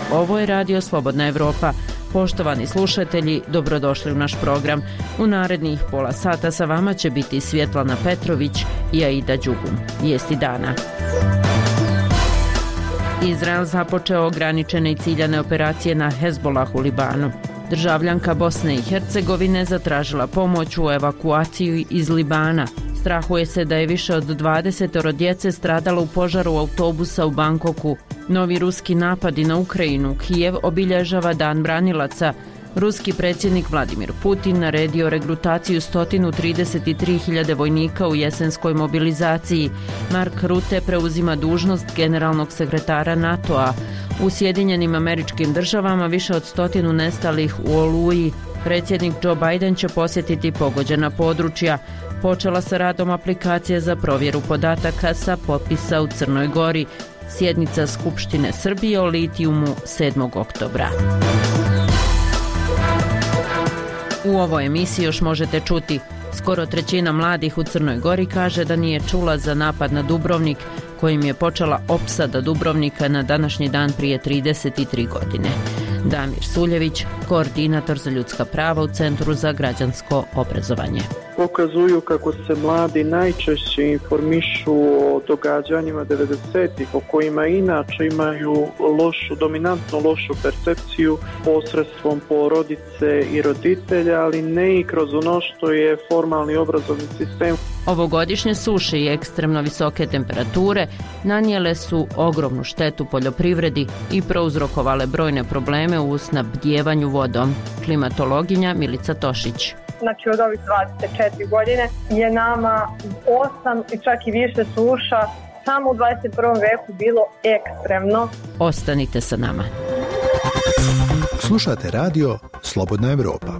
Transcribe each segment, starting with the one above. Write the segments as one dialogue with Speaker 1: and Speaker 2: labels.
Speaker 1: Ovo je Radio Slobodna Evropa. Poštovani slušatelji, dobrodošli u naš program. U narednih pola sata sa vama će biti Svjetlana Petrović i Aida Đugum. Vijesti dana. Izrael započeo ograničene i ciljane operacije na Hezbolah u Libanu. Državljanka Bosne i Hercegovine zatražila pomoć u evakuaciju iz Libana. Strahuje se da je više od 20 djece stradalo u požaru autobusa u Bangkoku. Novi ruski napadi na Ukrajinu. Kijev obilježava Dan branilaca. Ruski predsjednik Vladimir Putin naredio regrutaciju 133.000 vojnika u jesenskoj mobilizaciji. Mark Rutte preuzima dužnost generalnog sekretara NATO-a. U Sjedinjenim Američkim Državama više od 100 nestalih u Oluji. Predsjednik Joe Biden će posjetiti pogođena područja. Počela sa radom aplikacije za provjeru podataka sa popisa u Crnoj Gori. Sjednica Skupštine Srbije o litijumu 7. oktobra. U ovoj emisiji još možete čuti: skoro trećina mladih u Crnoj Gori kaže da nije čula za napad na Dubrovnik, kojim je počela opsada Dubrovnika na današnji dan prije 33 godine. Damir Suljević, koordinator za ljudska prava u Centru za građansko obrazovanje.
Speaker 2: Pokazuju kako se mladi najčešće informišu o događanjima 90-ih, o kojima inače imaju dominantno lošu percepciju posredstvom porodice i roditelja, ali ne i kroz ono što je formalni obrazovni sistem.
Speaker 1: Ovogodišnje suše i ekstremno visoke temperature nanijele su ogromnu štetu poljoprivredi i prouzrokovale brojne probleme u snabdijevanju vodom. Klimatologinja Milica Tošić.
Speaker 3: Znači od ovih 24 godine je nama 8 i čak i više suša samo u 21. veku bilo ekstremno.
Speaker 1: Ostanite sa nama.
Speaker 4: Slušate radio Slobodna Evropa.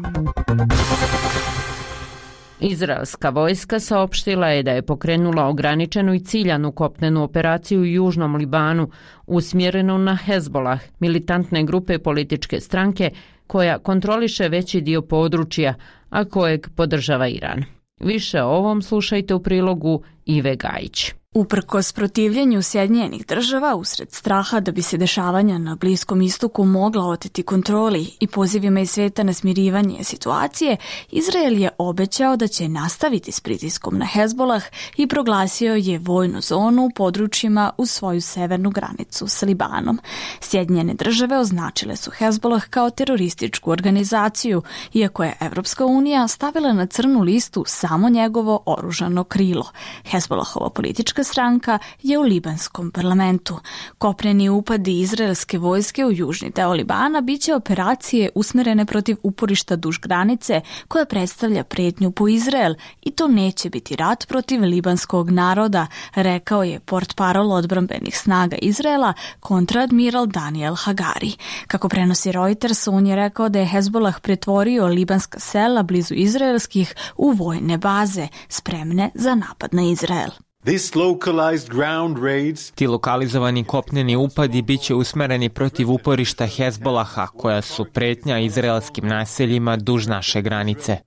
Speaker 1: Izraelska vojska saopštila je da je pokrenula ograničenu i ciljanu kopnenu operaciju u južnom Libanu usmjerenu na Hezbolah, militantne grupe političke stranke koja kontroliše veći dio područja, a kojeg podržava Iran. Više o ovom slušajte u prilogu Ive Gajić.
Speaker 5: Uprkos protivljenju Sjedinjenih Država usred straha da bi se dešavanja na Bliskom istoku mogla oteti kontroli i pozivima iz sveta na smirivanje situacije, Izrael je obećao da će nastaviti s pritiskom na Hezbolah i proglasio je vojnu zonu u područjima uz svoju severnu granicu s Libanom. Sjedinjene Države označile su Hezbolah kao terorističku organizaciju, iako je Evropska unija stavila na crnu listu samo njegovo oružano krilo. Hezbolahova politička stranka je u libanskom parlamentu. Kopneni upadi izraelske vojske u južni deo Libana biće operacije usmjerene protiv uporišta duž granice koja predstavlja prijetnju po Izrael i to neće biti rat protiv libanskog naroda, rekao je portparol odbrambenih snaga Izraela kontradmiral Daniel Hagari. Kako prenosi Reuters, on je rekao da je Hezbolah pretvorio libanska sela blizu izraelskih u vojne baze spremne za napad na Izrael.
Speaker 6: Ti lokalizovani kopneni upadi biće usmereni protiv uporišta Hezbolaha, koja su pretnja izraelskim naseljima duž naše granice.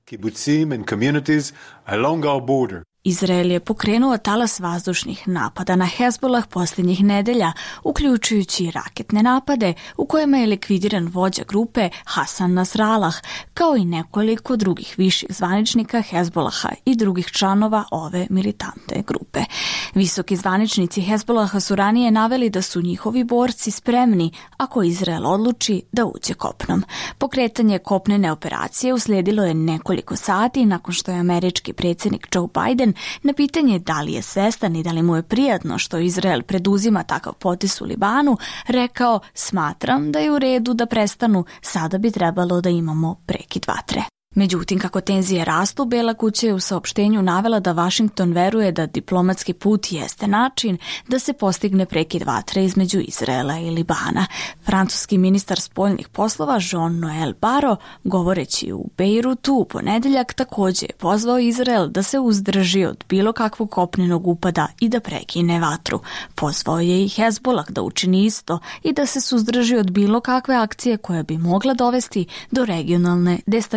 Speaker 5: Izrael je pokrenuo talas vazdušnih napada na Hezbolah posljednjih nedelja, uključujući i raketne napade u kojima je likvidiran vođa grupe Hasan Nasrallah, kao i nekoliko drugih viših zvaničnika Hezbolaha i drugih članova ove militantne grupe. Visoki zvaničnici Hezbolaha su ranije naveli da su njihovi borci spremni ako Izrael odluči da uđe kopnom. Pokretanje kopnene operacije uslijedilo je nekoliko sati nakon što je američki predsjednik Joe Biden na pitanje da li je svestan i da li mu je prijatno što Izrael preduzima takav potez u Libanu, rekao: smatram da je u redu da prestanu, sada bi trebalo da imamo prekid vatre. Međutim, kako tenzije rastu, Bela kuća je u saopštenju navela da Washington veruje da diplomatski put jeste način da se postigne prekid vatre između Izraela i Libana. Francuski ministar spoljnih poslova Jean-Noël Barrot, govoreći u Bejrutu u ponedjeljak, također je pozvao Izrael da se uzdrži od bilo kakvog kopnenog upada i da prekine vatru. Pozvao je i Hezbolah da učini isto i da se suzdrži od bilo kakve akcije koja bi mogla dovesti do regionalne destabilizacije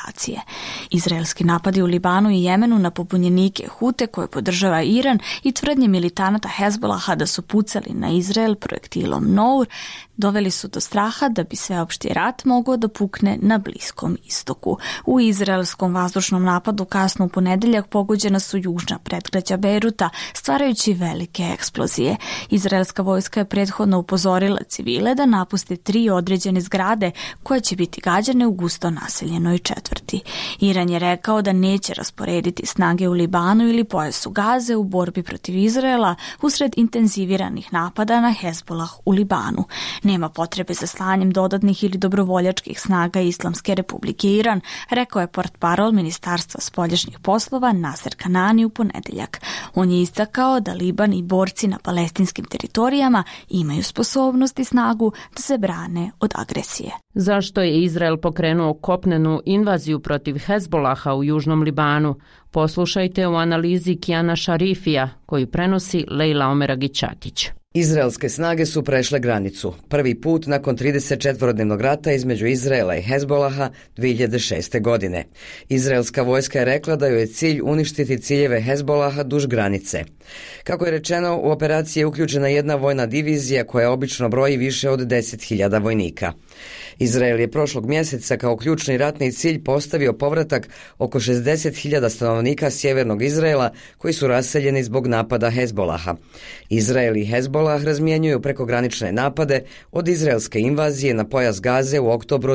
Speaker 5: operacije. Izraelski napadi u Libanu i Jemenu na pobunjenike Hute koje podržava Iran i tvrdnje militanata Hezbolaha da su pucali na Izrael projektilom Nour doveli su do straha da bi sveopšti rat mogao da pukne na Bliskom istoku. U izraelskom vazdušnom napadu kasno u ponedeljak pogođena su južna predgrađa Bejruta, stvarajući velike eksplozije. Izraelska vojska je prethodno upozorila civile da napuste 3 određene zgrade koje će biti gađane u gusto naseljenoj četvrti. Iran je rekao da neće rasporediti snage u Libanu ili pojasu Gaze u borbi protiv Izraela usred intenziviranih napada na Hezbolah u Libanu. Nema potrebe za slanjem dodatnih ili dobrovoljačkih snaga Islamske republike Iran, rekao je portparol Ministarstva spoljašnjih poslova Naser Kanani u ponedeljak. On je istakao da Liban i borci na palestinskim teritorijama imaju sposobnost i snagu da se brane od agresije.
Speaker 1: Zašto je Izrael pokrenuo kopnenu invaziju protiv Hezbolaha u južnom Libanu? Poslušajte u analizi Kijana Šarifija koju prenosi Lejla Omeragić-Ćatić.
Speaker 7: Izraelske snage su prešle granicu, prvi put nakon 34-dnevnog rata između Izraela i Hezbolaha 2006. godine. Izraelska vojska je rekla da joj je cilj uništiti ciljeve Hezbolaha duž granice. Kako je rečeno, u operaciji je uključena jedna vojna divizija koja obično broji više od 10.000 vojnika. Izrael je prošlog mjeseca kao ključni ratni cilj postavio povratak oko 60.000 stanovnika sjevernog Izraela koji su raseljeni zbog napada Hezbolaha. Izrael i Hezbolah razmjenjuju prekogranične napade od izraelske invazije na pojas Gaze u oktobru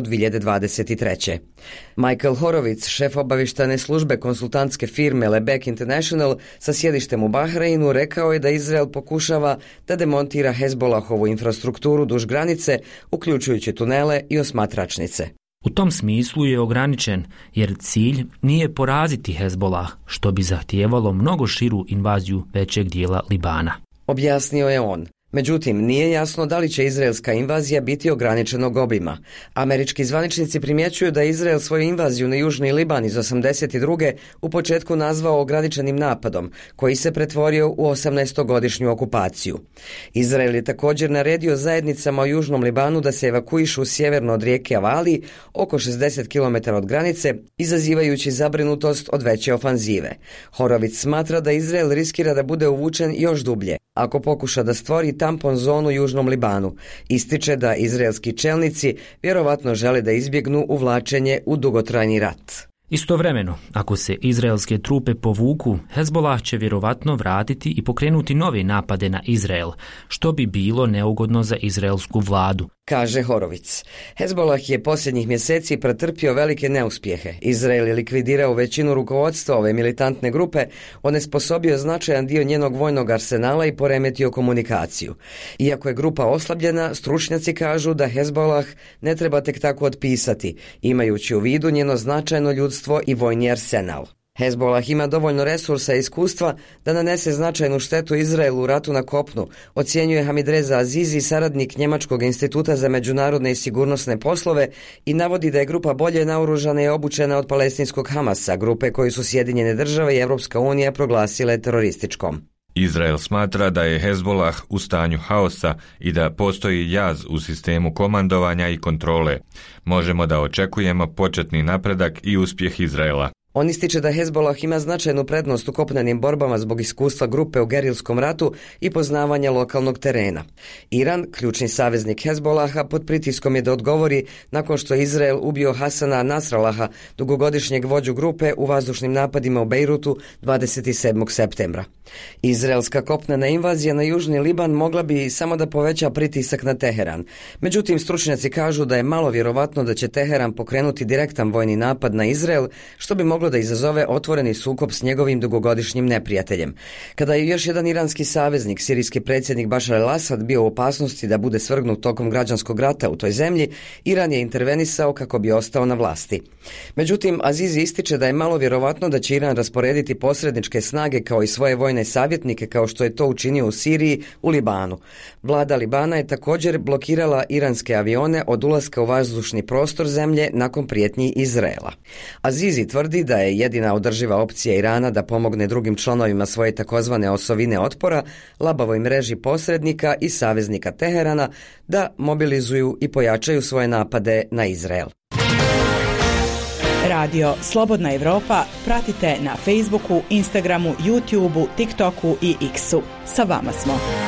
Speaker 7: 2023. Michael Horowitz, šef obavještajne službe konsultantske firme Lebek International sa sjedištem u Bahreinu, rekao je da Izrael pokušava da demontira Hezbolahovu infrastrukturu duž granice, uključujući tunele i osmatračnice.
Speaker 8: U tom smislu je ograničen, jer cilj nije poraziti Hezbolah, što bi zahtijevalo mnogo širu invaziju većeg dijela Libana.
Speaker 7: Objasnio je on. Međutim, nije jasno da li će izraelska invazija biti ograničenog obima. Američki zvaničnici primjećuju da je Izrael svoju invaziju na južni Liban iz 1982. u početku nazvao ograničenim napadom, koji se pretvorio u 18-godišnju okupaciju. Izrael je također naredio zajednicama u južnom Libanu da se evakuišu sjeverno od rijeke Avali, oko 60 km od granice, izazivajući zabrinutost od veće ofanzive. Horowitz smatra da Izrael riskira da bude uvučen još dublje ako pokuša da stvori tampon zonu u južnom Libanu. Ističe da izraelski čelnici vjerovatno žele da izbjegnu uvlačenje u dugotrajni rat.
Speaker 8: Istovremeno, ako se izraelske trupe povuku, Hezbolah će vjerovatno vratiti i pokrenuti nove napade na Izrael, što bi bilo neugodno za izraelsku vladu,
Speaker 7: kaže Horowitz. Hezbolah je posljednjih mjeseci pretrpio velike neuspjehe. Izrael je likvidirao većinu rukovodstva ove militantne grupe, onesposobio značajan dio njenog vojnog arsenala i poremetio komunikaciju. Iako je grupa oslabljena, stručnjaci kažu da Hezbolah ne treba tek tako otpisati, imajući u vidu njeno značajno ljudstvo i vojni arsenal. Hezbolah ima dovoljno resursa i iskustva da nanese značajnu štetu Izraelu u ratu na kopnu, ocjenjuje Hamid Reza Azizi, saradnik Njemačkog instituta za međunarodne i sigurnosne poslove, i navodi da je grupa bolje naoružana i obučena od palestinskog Hamasa, grupe koju su Sjedinjene države i Europska unija proglasile terorističkom.
Speaker 9: Izrael smatra da je Hezbolah u stanju haosa i da postoji jaz u sistemu komandovanja i kontrole. Možemo da očekujemo početni napredak i uspjeh Izraela.
Speaker 7: On ističe da Hezbolah ima značajnu prednost u kopnenim borbama zbog iskustva grupe u gerilskom ratu i poznavanja lokalnog terena. Iran, ključni saveznik Hezbolaha, pod pritiskom je da odgovori nakon što je Izrael ubio Hasana Nasrallaha, dugogodišnjeg vođu grupe, u vazdušnim napadima u Bejrutu 27. septembra. Izraelska kopnena invazija na južni Liban mogla bi samo da poveća pritisak na Teheran. Međutim, stručnjaci kažu da je malo vjerovatno da će Teheran pokrenuti direktan vojni napad na Izrael, što bi moglo da izazove otvoreni sukob s njegovim dugogodišnjim neprijateljem. Kada je još jedan iranski saveznik, sirijski predsjednik Bašar al-Asad, bio u opasnosti da bude svrgnut tokom građanskog rata u toj zemlji, Iran je intervenisao kako bi ostao na vlasti. Međutim, Azizi ističe da je malo vjerovatno da će Iran rasporediti posredničke snage kao i svoje vojne savjetnike, kao što je to učinio u Siriji, u Libanu. Vlada Libana je također blokirala iranske avione od ulaska u vazdušni prostor zemlje nakon prijetnji Izraela. Azizi tvrdi da je jedina održiva opcija Irana da pomogne drugim članovima svoje takozvane osovine otpora, labavoj mreži posrednika i saveznika Teherana, da mobilizuju i pojačaju svoje napade na Izrael.
Speaker 10: Radio Slobodna Evropa pratite na Facebooku, Instagramu, YouTubeu, TikToku i X-u. Sa vama smo.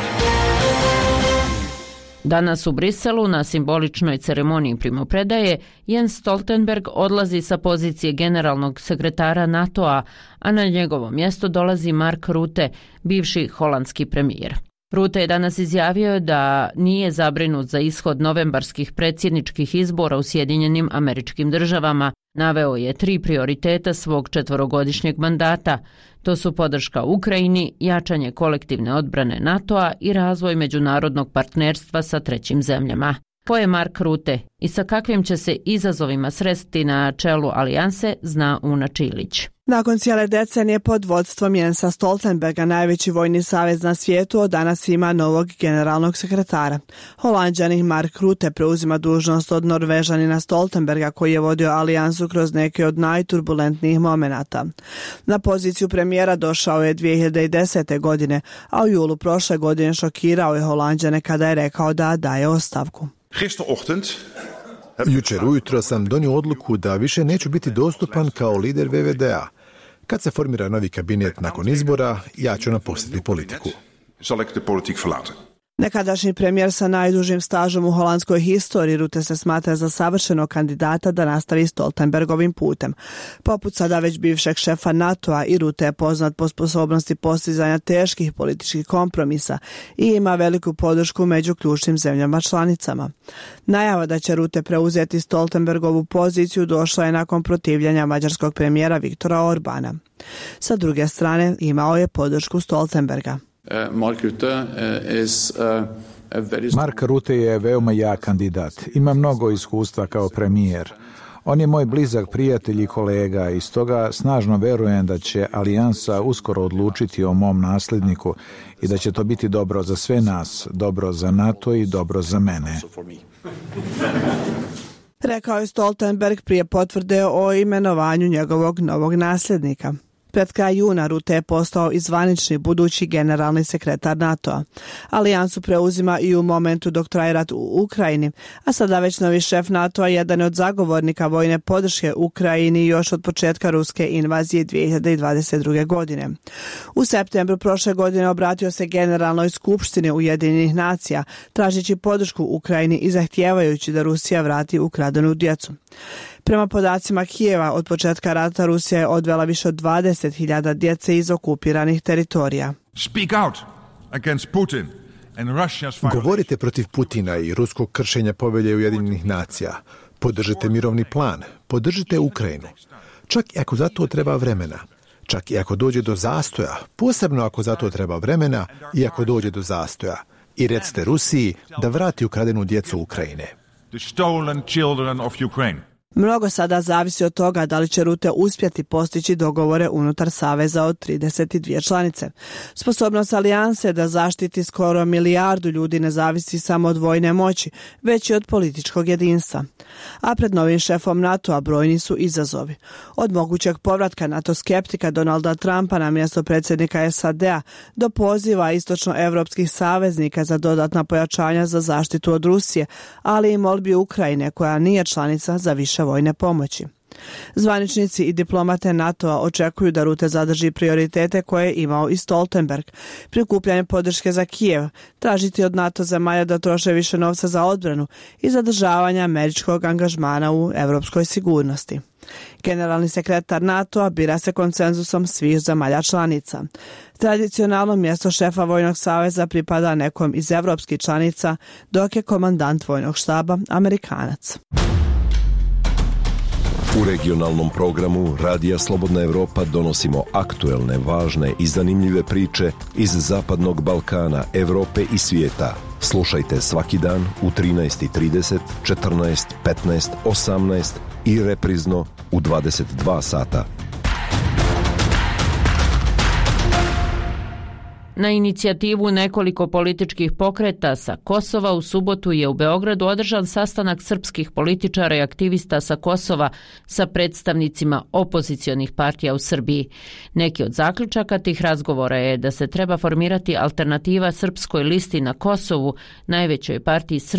Speaker 1: Danas u Briselu na simboličnoj ceremoniji primopredaje Jens Stoltenberg odlazi sa pozicije generalnog sekretara NATO-a, a na njegovo mjesto dolazi Mark Rutte, bivši holandski premijer. Rutte je danas izjavio da nije zabrinut za ishod novembarskih predsjedničkih izbora u Sjedinjenim Američkim Državama. Naveo je 3 prioriteta svog 4-godišnjeg mandata. To su podrška Ukrajini, jačanje kolektivne odbrane NATO-a i razvoj međunarodnog partnerstva sa trećim zemljama. Ko je Mark Rutte i sa kakvim će se izazovima sresti na čelu alijanse, zna Una Čilić.
Speaker 11: Nakon cijele decenije pod vodstvom Jensa Stoltenberga, najveći vojni savez na svijetu od danas ima novog generalnog sekretara. Holanđanin Mark Rutte preuzima dužnost od Norvežanina Stoltenberga, koji je vodio alijansu kroz neke od najturbulentnijih momenata. Na poziciju premijera došao je 2010. godine, a u julu prošle godine šokirao je Holanđane kada je rekao da daje ostavku.
Speaker 4: Jučer ujutro sam donio odluku da više neću biti dostupan kao lider VVD-a. Kad se formira novi kabinet nakon izbora, ja ću napustiti politiku.
Speaker 11: Nekadašnji premijer sa najdužim stažom u holandskoj historiji, Rutte se smatra za savršenog kandidata da nastavi Stoltenbergovim putem. Poput sada već bivšeg šefa NATO-a, i Rutte je poznat po sposobnosti postizanja teških političkih kompromisa i ima veliku podršku među ključnim zemljama članicama. Najava da će Rutte preuzeti Stoltenbergovu poziciju došla je nakon protivljenja mađarskog premijera Viktora Orbana. Sa druge strane, imao je podršku Stoltenberga.
Speaker 12: Mark Rutte je veoma jak kandidat. Ima mnogo iskustva kao premijer. On je moj blizak prijatelj i kolega i stoga snažno verujem da će alijansa uskoro odlučiti o mom nasljedniku i da će to biti dobro za sve nas, dobro za NATO i dobro za mene.
Speaker 11: Rekao je Stoltenberg prije potvrde o imenovanju njegovog novog nasljednika. Pred kraj juna Rutte je postao i zvanični budući generalni sekretar NATO-a. Alijansu preuzima i u momentu dok traje rat u Ukrajini, a sada već novi šef NATO-a jedan od zagovornika vojne podrške Ukrajini još od početka ruske invazije 2022. godine. U septembru prošle godine obratio se Generalnoj skupštini Ujedinjenih nacija, tražeći podršku Ukrajini i zahtijevajući da Rusija vrati ukradenu djecu. Prema podacima Kijeva, od početka rata Rusija je odvela više od 20.000 djece iz okupiranih teritorija.
Speaker 4: Govorite protiv Putina i ruskog kršenja povelje Ujedinjenih nacija. Podržite mirovni plan, podržite Ukrajinu. Čak i ako za to treba vremena. Čak i ako dođe do zastoja, posebno ako za to treba vremena i ako dođe do zastoja. I recite Rusiji da vrati ukradenu djecu Ukrajine.
Speaker 11: Mnogo sada zavisi od toga da li će Rutte uspjeti postići dogovore unutar saveza od 32 članice. Sposobnost alijanse da zaštiti skoro 1 milijardu ljudi ne zavisi samo od vojne moći, već i od političkog jedinstva. A pred novim šefom NATO-a brojni su izazovi. Od mogućeg povratka NATO skeptika Donalda Trumpa na mjesto predsjednika SAD-a do poziva istočnoevropskih saveznika za dodatna pojačanja za zaštitu od Rusije, ali i molbi Ukrajine koja nije članica za više vojne pomoći. Zvaničnici i diplomate NATO-a očekuju da Rutte zadrži prioritete koje je imao i Stoltenberg. Prikupljanje podrške za Kijev, tražiti od NATO zemalja da troše više novca za odbranu i zadržavanje američkog angažmana u europskoj sigurnosti. Generalni sekretar NATO-a bira se konsenzusom svih zemalja članica. Tradicionalno mjesto šefa vojnog saveza pripada nekom iz evropskih članica, dok je komandant vojnog štaba Amerikanac.
Speaker 13: U regionalnom programu Radija Slobodna Evropa donosimo aktuelne, važne i zanimljive priče iz Zapadnog Balkana, Evrope i svijeta. Slušajte svaki dan u 13:30, 14, 15, 18 i reprizno u 22 sata.
Speaker 1: Na inicijativu nekoliko političkih pokreta sa Kosova u subotu je u Beogradu održan sastanak srpskih političara i aktivista sa Kosova sa predstavnicima opozicionih partija u Srbiji. Neki od zaključaka tih razgovora je da se treba formirati alternativa Srpskoj listi na Kosovu, najvećoj partiji Srba,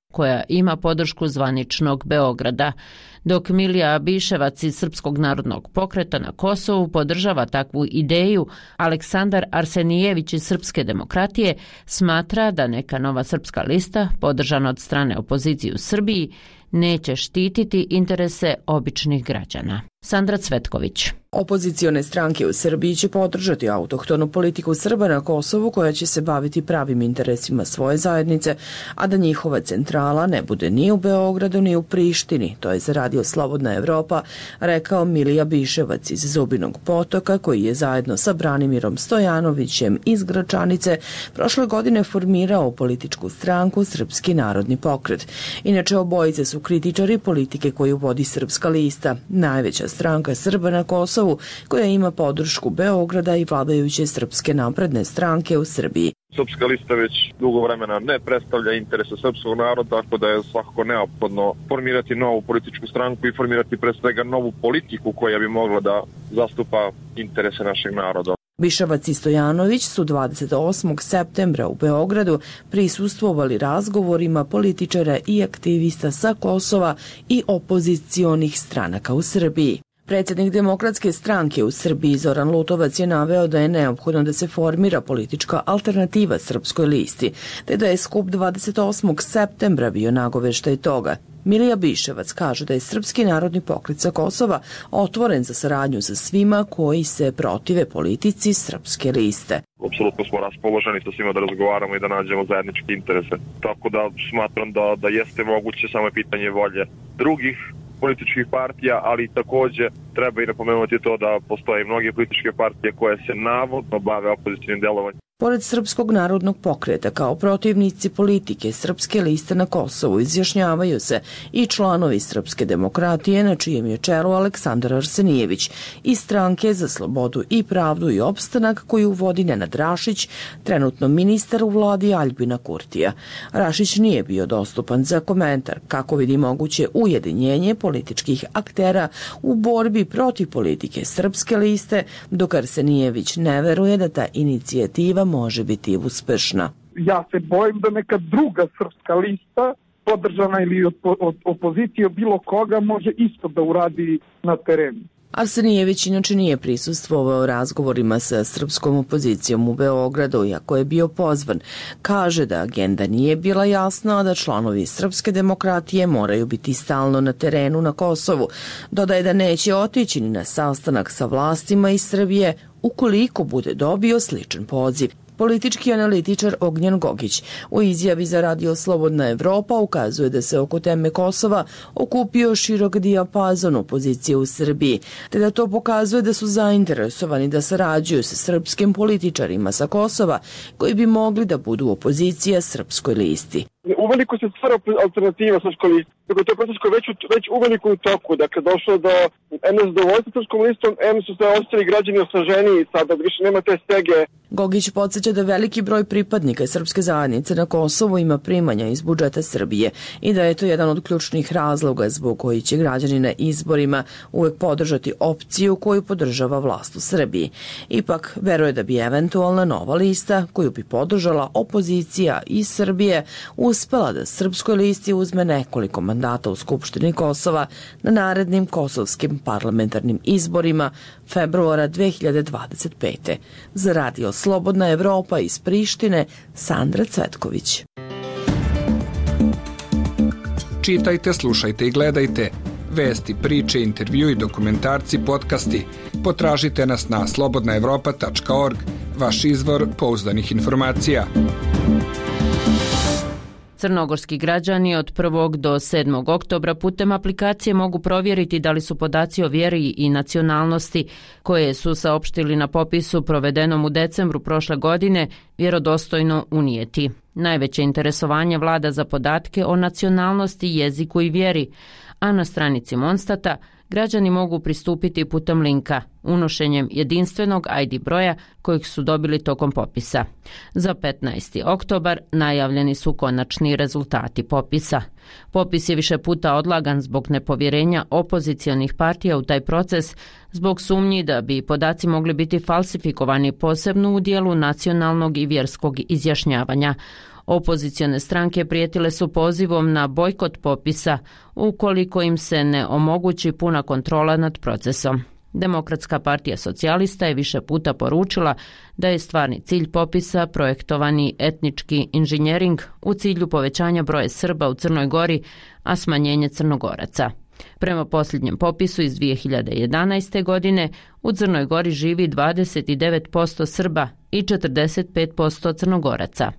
Speaker 1: koja ima podršku zvaničnog Beograda. Dok Milija Biševac iz Srpskog narodnog pokreta na Kosovu podržava takvu ideju, Aleksandar Arsenijević iz Srpske demokratije smatra da neka nova srpska lista, podržana od strane opozicije u Srbiji, neće štititi interese običnih građana. Sandra Cvetković.
Speaker 14: Opozicione stranke u Srbiji će podržati autohtonu politiku Srba na Kosovu koja će se baviti pravim interesima svoje zajednice, a da njihova centrala ne bude ni u Beogradu ni u Prištini, to je za Radio Slobodna Evropa rekao Milija Biševac iz Zubinog Potoka, koji je zajedno sa Branimirom Stojanovićem iz Gračanice prošle godine formirao političku stranku Srpski narodni pokret. Inače, obojice su kritičari politike koju vodi Srpska lista, najveća stranka Srba na Kosovu, koja ima podršku Beograda i vladajuće Srpske napredne stranke u Srbiji.
Speaker 15: Srpska lista već dugo vremena ne predstavlja interese srpskog naroda, tako da je svakako neophodno formirati novu političku stranku i formirati pre svega novu politiku koja bi mogla da zastupa interese našeg naroda.
Speaker 14: Biševac i Stojanović su 28. septembra u Beogradu prisustvovali razgovorima političara i aktivista sa Kosova i opozicionih stranaka u Srbiji. Predsjednik Demokratske stranke u Srbiji Zoran Lutovac je naveo da je neophodno da se formira politička alternativa Srpskoj listi, te da je skup 28. septembra bio nagoveštaj toga. Milija Biševac kaže da je Srpski narodni pokret sa Kosova otvoren za saradnju sa svima koji se protive politici Srpske liste.
Speaker 15: Apsolutno smo raspoloženi sa svima da razgovaramo i da nađemo zajedničke interese. Tako da smatram da jeste moguće, samo je pitanje volje drugih političkih partija, ali takođe treba i napomenuti to da postoje mnoge političke partije koje se navodno bave opozicijnim delovanjem.
Speaker 14: Pored Srpskog narodnog pokreta kao protivnici politike Srpske liste na Kosovu izjašnjavaju se i članovi Srpske demokratije, na čijem je čelu Aleksandar Arsenijević, i Stranke za slobodu i pravdu i opstanak koju vodi Nenad Rašić, trenutno ministar u vladi Aljbina Kurtija. Rašić nije bio dostupan za komentar kako vidi moguće ujedinjenje političkih aktera u borbi protiv politike Srpske liste, dok Arsenijević ne veruje da ta inicijativa može biti uspešna.
Speaker 16: Ja se bojim da neka druga srpska lista, podržana ili od opozicije bilo koga, može isto da uradi na terenu.
Speaker 14: Arsenijević inače nije prisustvovao razgovorima sa srpskom opozicijom u Beogradu, iako je bio pozvan. Kaže da agenda nije bila jasna, a da članovi Srpske demokratije moraju biti stalno na terenu na Kosovu. Dodaje da neće otići ni na sastanak sa vlastima iz Srbije ukoliko bude dobio sličan poziv. Politički analitičar Ognjen Gogić u izjavi za Radio Slobodna Evropa ukazuje da se oko teme Kosova okupio širok dijapazon opozicije u Srbiji, te da to pokazuje da su zainteresovani da sarađuju sa srpskim političarima sa Kosova koji bi mogli da budu opozicija Srpskoj listi.
Speaker 16: Uveliko se stvara alternativa Srpskoj listi, tako to je proces koji već uveliko u toku. Dakle, došlo do nezadovoljstva Srpskom listom, su se ostali građani osaženiji, sada više nema te stege.
Speaker 14: Gogić podsjeća da veliki broj pripadnika srpske zajednice na Kosovu ima primanja iz budžeta Srbije i da je to jedan od ključnih razloga zbog koji će građani na izborima uvek podržati opciju koju podržava vlast u Srbiji. Ipak, veruje da bi eventualna nova lista koju bi podržala opozicija iz Srbije uspela da Srpskoj listi uzme nekoliko mandata u Skupštini Kosova na narednim kosovskim parlamentarnim izborima februara 2025. Za Radio Slobodna Evropa iz Prištine, Sandra Cvetković.
Speaker 17: Čitajte, slušajte i gledajte vesti, priče, intervju i dokumentarci, podcasti. Potražite nas na slobodnaevropa.org, vaš izvor pouzdanih informacija.
Speaker 1: Crnogorski građani od 1. do 7. oktobra putem aplikacije mogu provjeriti da li su podaci o vjeri i nacionalnosti koje su saopštili na popisu provedenom u decembru prošle godine vjerodostojno unijeti. Najveće interesovanje vlada za podatke o nacionalnosti, jeziku i vjeri, a na stranici Monstata građani mogu pristupiti putem linka unošenjem jedinstvenog ID broja kojeg su dobili tokom popisa. Za 15. oktobar najavljeni su konačni rezultati popisa. Popis je više puta odlagan zbog nepovjerenja opozicionih partija u taj proces, zbog sumnji da bi podaci mogli biti falsifikovani posebno u dijelu nacionalnog i vjerskog izjašnjavanja. Opozicione stranke prijetile su pozivom na bojkot popisa ukoliko im se ne omogući puna kontrola nad procesom. Demokratska partija socijalista je više puta poručila da je stvarni cilj popisa projektovani etnički inženjering u cilju povećanja broja Srba u Crnoj Gori, a smanjenje Crnogoraca. Prema posljednjem popisu iz 2011. godine u Crnoj Gori živi 29% Srba i 45% Crnogoraca.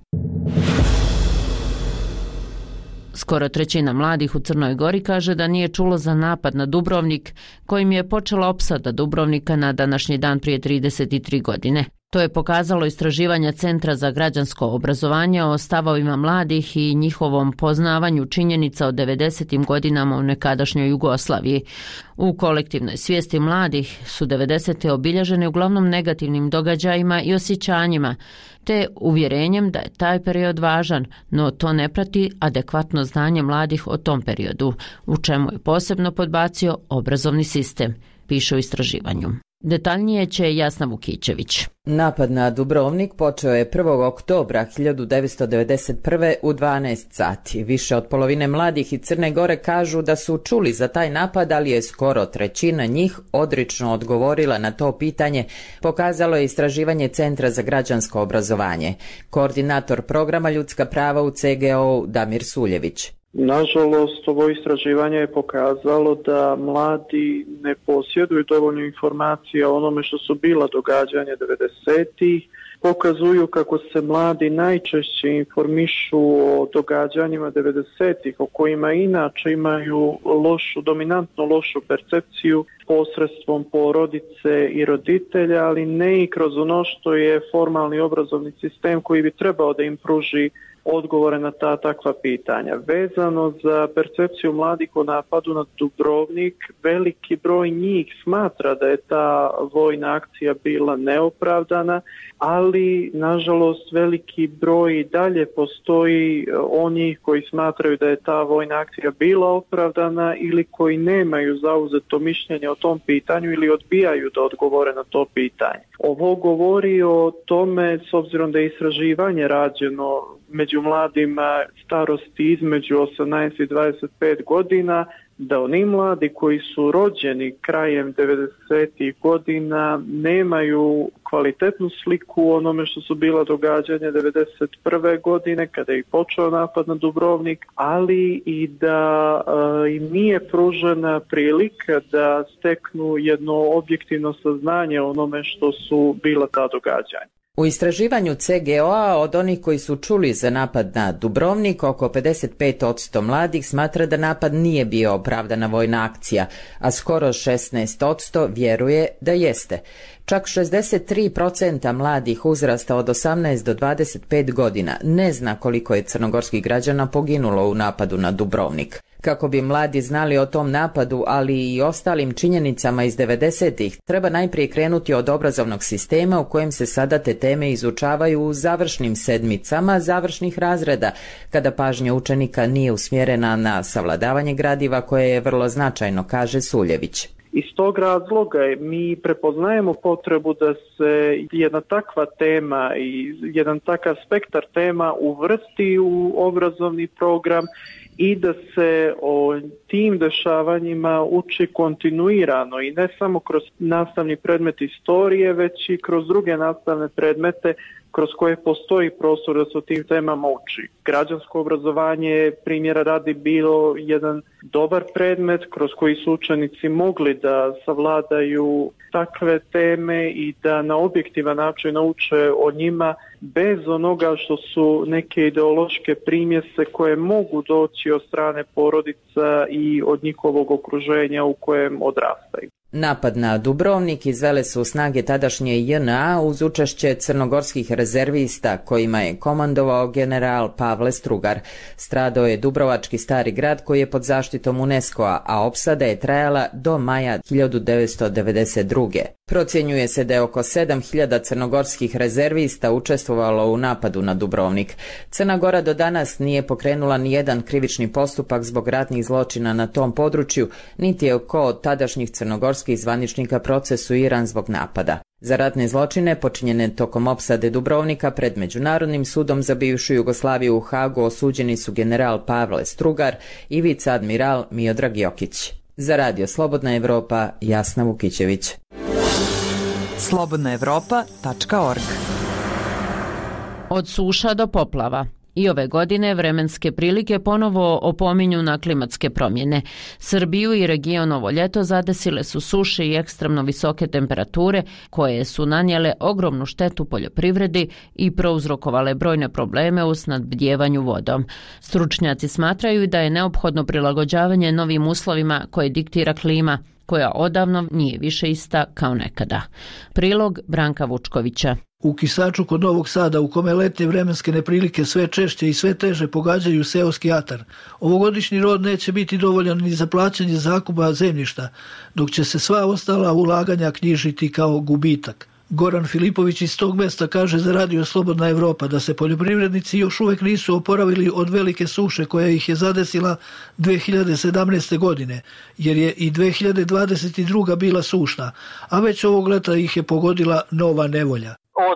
Speaker 1: Skoro trećina mladih u Crnoj Gori kaže da nije čulo za napad na Dubrovnik, kojim je počela opsada Dubrovnika na današnji dan prije 33 godine. To je pokazalo istraživanje Centra za građansko obrazovanje o stavovima mladih i njihovom poznavanju činjenica od 90. godinama u nekadašnjoj Jugoslaviji. U kolektivnoj svijesti mladih su 90. obilježene uglavnom negativnim događajima i osjećanjima, te uvjerenjem da je taj period važan, no to ne prati adekvatno znanje mladih o tom periodu, u čemu je posebno podbacio obrazovni sistem, piše u istraživanju. Detaljnije će Jasna Vukićević.
Speaker 18: Napad na Dubrovnik počeo je 1. oktobra 1991. u 12 sati. Više od polovine mladih iz Crne Gore kažu da su čuli za taj napad, ali je skoro trećina njih odrično odgovorila na to pitanje, pokazalo je istraživanje Centra za građansko obrazovanje. Koordinator programa Ljudska prava u CGO Damir Suljević.
Speaker 2: Nažalost, ovo istraživanje je pokazalo da mladi ne posjeduju dovoljno informacija o onome što su bila događanja 90-ih. Pokazuju kako se mladi najčešće informišu o događanjima 90-ih, o kojima inače imaju dominantno lošu percepciju posredstvom porodice i roditelja, ali ne i kroz ono što je formalni obrazovni sistem koji bi trebao da im pruži odgovore na takva pitanja. Vezano za percepciju mladih o napadu na Dubrovnik, veliki broj njih smatra da je ta vojna akcija bila neopravdana, ali nažalost veliki broj dalje postoji onih koji smatraju da je ta vojna akcija bila opravdana ili koji nemaju zauzeto mišljenje o tom pitanju ili odbijaju da odgovore na to pitanje. Ovo govori o tome, s obzirom da je istraživanje rađeno među mladima starosti između 18 i 25 godina, da oni mladi koji su rođeni krajem 90. godina nemaju kvalitetnu sliku o onome što su bila događanja 91. godine kada je počeo napad na Dubrovnik, ali i da im nije pružena prilika da steknu jedno objektivno saznanje o onome što su bila ta događanja.
Speaker 18: U istraživanju CGO-a od onih koji su čuli za napad na Dubrovnik, oko 55% mladih smatra da napad nije bio opravdana vojna akcija, a skoro 16% vjeruje da jeste. Čak 63% mladih uzrasta od 18 do 25 godina ne zna koliko je crnogorskih građana poginulo u napadu na Dubrovnik. Kako bi mladi znali o tom napadu, ali i ostalim činjenicama iz 90-ih, treba najprije krenuti od obrazovnog sistema u kojem se sada te teme izučavaju u završnim sedmicama završnih razreda, kada pažnja učenika nije usmjerena na savladavanje gradiva koje je vrlo značajno, kaže Suljević.
Speaker 2: Iz tog razloga mi prepoznajemo potrebu da se jedna takva tema i jedan takav spektar tema uvrsti u obrazovni program i da se o tim dešavanjima uči kontinuirano i ne samo kroz nastavni predmet istorije, već i kroz druge nastavne predmete kroz koje postoji prostor da se o tim temama uči. Građansko obrazovanje primjera radi bilo jedan dobar predmet kroz koji su učenici mogli da savladaju takve teme i da na objektivan način nauče o njima bez onoga što su neke ideološke primjese koje mogu doći od strane porodica i od njihovog okruženja u kojem odrastaju.
Speaker 18: Napad na Dubrovnik izvele su snage tadašnje JNA uz učešće crnogorskih rezervista kojima je komandovao general Pavle Strugar. Stradao je Dubrovački stari grad koji je pod zaštitom UNESCO-a, a opsada je trajala do maja 1992. Procjenjuje se da je oko 7000 crnogorskih rezervista učestvovalo u napadu na Dubrovnik. Crna Gora do danas nije pokrenula ni jedan krivični postupak zbog ratnih zločina na tom području, niti je oko tadašnjih crnogorskih zvaničnika procesuiran zbog napada. Za ratne zločine počinjene tokom opsade Dubrovnika pred Međunarodnim sudom za bivšu Jugoslaviju u Hagu osuđeni su general Pavle Strugar i viceadmiral Miodrag Jokić. Za Radio Slobodna Evropa, Jasna Vukićević.
Speaker 10: slobodnaevropa.org.
Speaker 1: Od suša do poplava. I ove godine vremenske prilike ponovo opominju na klimatske promjene. Srbiju i region ovo ljeto zadesile su suše i ekstremno visoke temperature koje su nanijele ogromnu štetu poljoprivredi i prouzrokovale brojne probleme u snabdjevanju vodom. Stručnjaci smatraju da je neophodno prilagođavanje novim uslovima koje diktira klima, koja odavno nije više ista kao nekada. Prilog Branka Vučkovića.
Speaker 19: U Kisaču kod Novog Sada, u kome letnje vremenske neprilike sve češće i sve teže pogađaju seoski atar, ovogodišnji rod neće biti dovoljan ni za plaćanje zakupa zemljišta, dok će se sva ostala ulaganja knjižiti kao gubitak. Goran Filipović iz tog mesta kaže za Radio Slobodna Evropa da se poljoprivrednici još uvijek nisu oporavili od velike suše koja ih je zadesila 2017. godine, jer je i 2022. bila sušna, a već ovog leta ih je pogodila nova nevolja.
Speaker 20: Od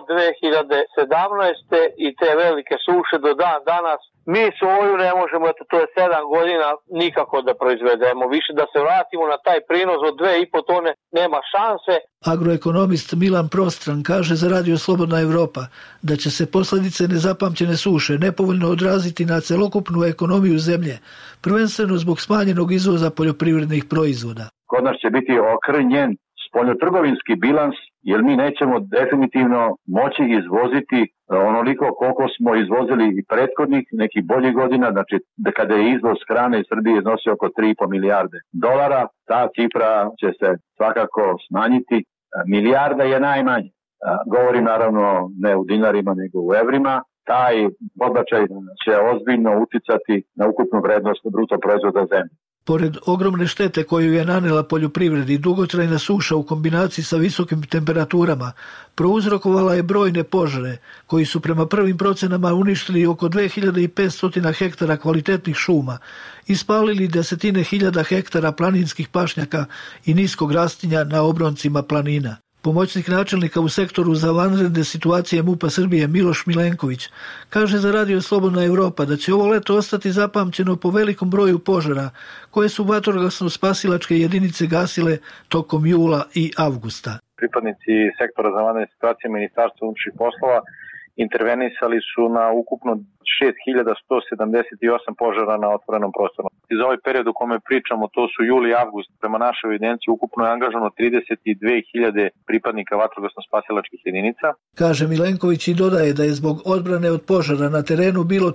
Speaker 20: 2017. i te velike suše do dan danas mi soju ne možemo, to je 7 godina, nikako da proizvedemo. Više da se vratimo na taj prinos od 2,5 tone nema šanse.
Speaker 19: Agroekonomist Milan Prostran kaže za Radio Slobodna Evropa da će se posljedice nezapamćene suše nepovoljno odraziti na celokupnu ekonomiju zemlje, prvenstveno zbog smanjenog izvoza poljoprivrednih proizvoda.
Speaker 21: Kod nas će biti okrnjen spoljnotrgovinski bilans, jer mi nećemo definitivno moći izvoziti onoliko koliko smo izvozili i prethodnih nekih boljih godina, znači da kada je izvoz hrane iz Srbije iznosio oko 3,5 milijarde dolara, ta cifra će se svakako smanjiti. Milijarda je najmanje. Govorim naravno ne u dinarima nego u evrima. Taj odbačaj će ozbiljno uticati na ukupnu vrednost bruto proizvoda zemlje.
Speaker 19: Pored ogromne štete koju je nanela poljoprivredi, dugotrajna suša u kombinaciji sa visokim temperaturama prouzrokovala je brojne požare koji su prema prvim procenama uništili oko 2500 hektara kvalitetnih šuma i spalili desetine hiljada hektara planinskih pašnjaka i niskog rastinja na obroncima planina. Pomoćnik načelnika u sektoru za vanredne situacije MUP-a Srbije Miloš Milenković kaže za Radio Slobodna Evropa da će ovo leto ostati zapamćeno po velikom broju požara koje su vatrogasno-spasilačke jedinice gasile tokom jula i avgusta.
Speaker 22: Pripadnici sektora za vanredne situacije Ministarstva unutrašnjih poslova intervenisali su na ukupno 6178 požara na otvorenom prostoru. Iz ovaj period u kome pričamo, to su jul i avgust, prema našoj evidenciji ukupno je angažano 32.000 pripadnika vatrogasno-spasilačkih jedinica.
Speaker 19: Kaže Milenković i dodaje da je zbog odbrane od požara na terenu bilo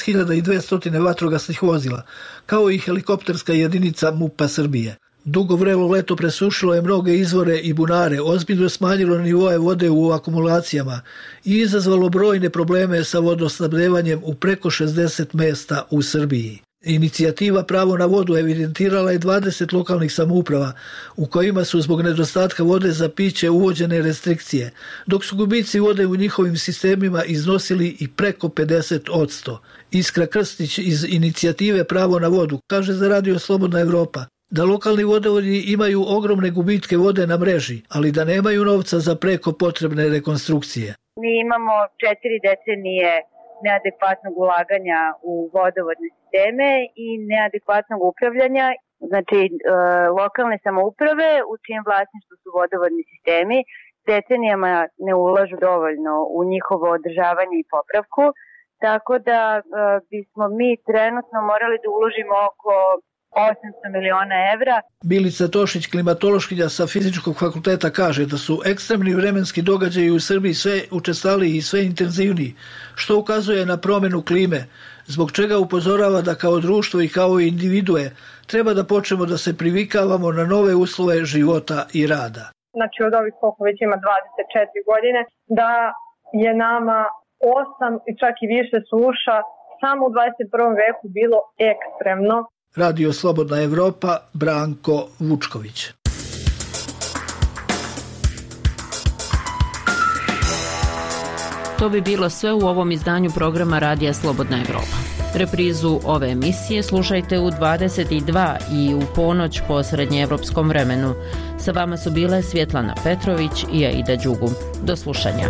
Speaker 19: 13.200 vatrogasnih vozila, kao i helikopterska jedinica MUP-a Srbije. Dugo vrelo leto presušilo je mnoge izvore i bunare, ozbiljno smanjilo nivoe vode u akumulacijama i izazvalo brojne probleme sa vodosnabdevanjem u preko 60 mesta u Srbiji. Inicijativa Pravo na vodu evidentirala je 20 lokalnih samouprava u kojima su zbog nedostatka vode za piće uvođene restrikcije, dok su gubici vode u njihovim sistemima iznosili i preko 50%. Iskra Krstić iz inicijative Pravo na vodu kaže za Radio Slobodna Evropa da lokalni vodovodi imaju ogromne gubitke vode na mreži, ali da nemaju novca za preko potrebne rekonstrukcije.
Speaker 23: Mi imamo 4 decenije neadekvatnog ulaganja u vodovodne sisteme i neadekvatnog upravljanja. Znači, lokalne samouprave u čijem vlasništvu su vodovodni sistemi decenijama ne ulažu dovoljno u njihovo održavanje i popravku, tako da bismo mi trenutno morali da uložimo oko 800 miliona evra.
Speaker 19: Bilica Tošić, klimatološkinja sa Fizičkog fakulteta, kaže da su ekstremni vremenski događaji u Srbiji sve učestaliji i sve intenzivniji, što ukazuje na promjenu klime, zbog čega upozorava da kao društvo i kao individue treba da počnemo da se privikavamo na nove uslove života i rada.
Speaker 3: Znači od ovih koliko već ima 24 godine, da je nama 8 i čak i više suša samo u 21. veku bilo ekstremno.
Speaker 19: Radio Slobodna Evropa, Branko Vučković.
Speaker 1: To bi bilo sve u ovom izdanju programa Radija Slobodna Evropa. Reprizu ove emisije slušajte u 22 i u ponoć po srednjeevropskom vremenu. Sa vama su bile Svjetlana Petrović i Aida Đugum. Do slušanja.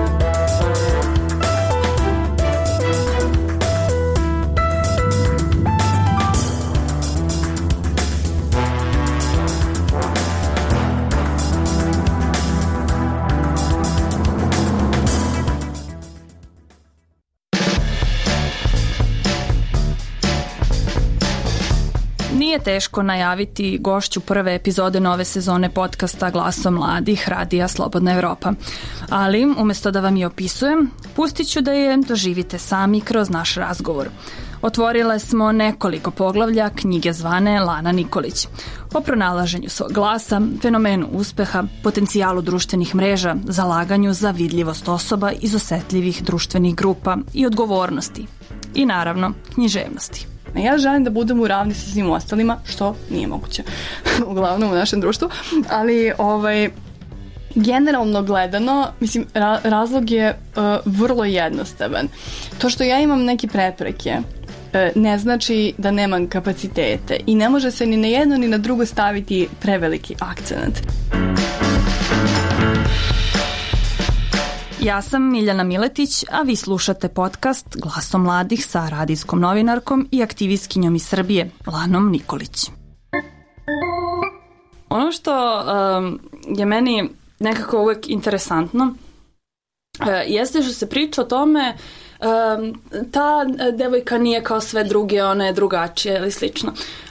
Speaker 5: Nije teško najaviti gošću prve epizode nove sezone podcasta Glasom mladih Radija Slobodna Evropa. Ali, umjesto da vam je opisujem, pustit ću da je doživite sami kroz naš razgovor. Otvorile smo nekoliko poglavlja knjige zvane Lana Nikolić. O pronalaženju svog glasa, fenomenu uspeha, potencijalu društvenih mreža, zalaganju za vidljivost osoba iz osetljivih društvenih grupa i odgovornosti. I naravno, književnosti.
Speaker 6: Ja želim da budem u ravni sa svim ostalima, što nije moguće, uglavnom u našem društvu, ali generalno gledano, mislim, razlog je vrlo jednostavan. To što ja imam neke prepreke ne znači da nemam kapacitete i ne može se ni na jedno ni na drugo staviti preveliki akcent.
Speaker 5: Ja sam Miljana Miletić, a vi slušate podcast Glasom mladih sa radijskom novinarkom i aktivistkinjom iz Srbije, Lanom Nikolić. Ono što je meni nekako uvek interesantno jeste što se priča o tome ta devojka nije kao sve druge, ona je drugačija ili slično.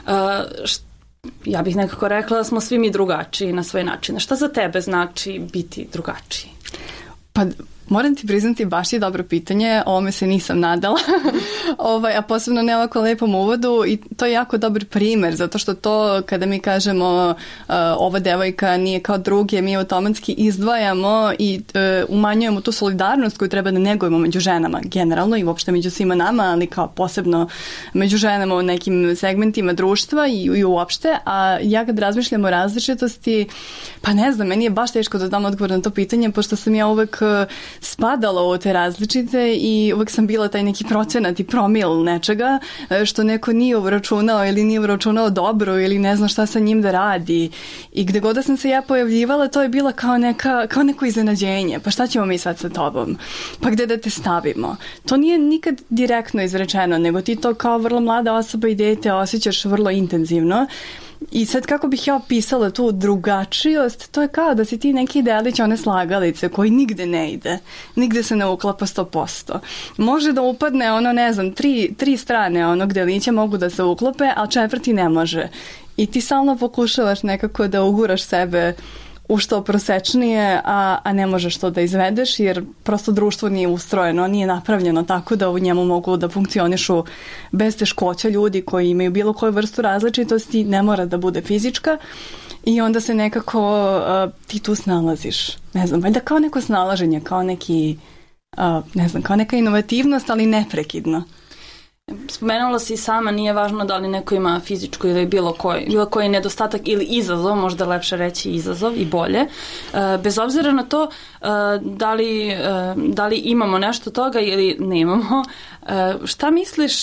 Speaker 5: Ja bih nekako rekla da smo svi mi drugačiji na svoj način. Šta za tebe znači biti drugačiji?
Speaker 6: Pa moram ti priznati, baš je dobro pitanje, ovome se nisam nadala, a posebno ne ovako lepom uvodu i to je jako dobar primer, zato što to kada mi kažemo ova devojka nije kao druge, mi automatski izdvajamo i umanjujemo tu solidarnost koju treba da negujemo među ženama generalno i uopšte među svima nama, ali kao posebno među ženama u nekim segmentima društva i uopšte, a ja kad razmišljam o različitosti, pa ne znam, meni je baš teško da dam odgovor na to pitanje, pošto sam ja uvek spadala u te različite i uvek sam bila taj neki procenat i promil nečega što neko nije uračunao ili nije uračunao dobro ili ne zna šta sa njim da radi i gde god da sam se ja pojavljivala to je bila kao neko iznenađenje, pa šta ćemo mi sad sa tobom, pa gde da te stavimo. To nije nikad direktno izrečeno, nego ti to kao vrlo mlada osoba i dete osjećaš vrlo intenzivno. I sad kako bih ja opisala tu drugačijost, to je kao da si ti neki delić one slagalice koji nigde ne ide, nigde se ne uklapa 100%. Može da upadne ono, ne znam, tri strane onog delića mogu da se uklope, a četvrti ne može. I ti stalno pokušavaš nekako da uguraš sebe u što prosečnije, a ne možeš to da izvedeš jer prosto društvo nije ustrojeno, nije napravljeno tako da u njemu mogu da funkcionišu bez teškoća ljudi koji imaju bilo koju vrstu različitosti, ne mora da bude fizička i onda se nekako ti tu snalaziš. Ne znam, valjda kao neko snalaženje, kao neki, ne znam, kao neka inovativnost, ali neprekidno.
Speaker 5: Spomenula si sama, nije važno da li neko ima fizičku ili bilo koji nedostatak ili izazov, možda lepše reći izazov i bolje. Bez obzira na to da li imamo nešto toga ili nemamo, šta misliš,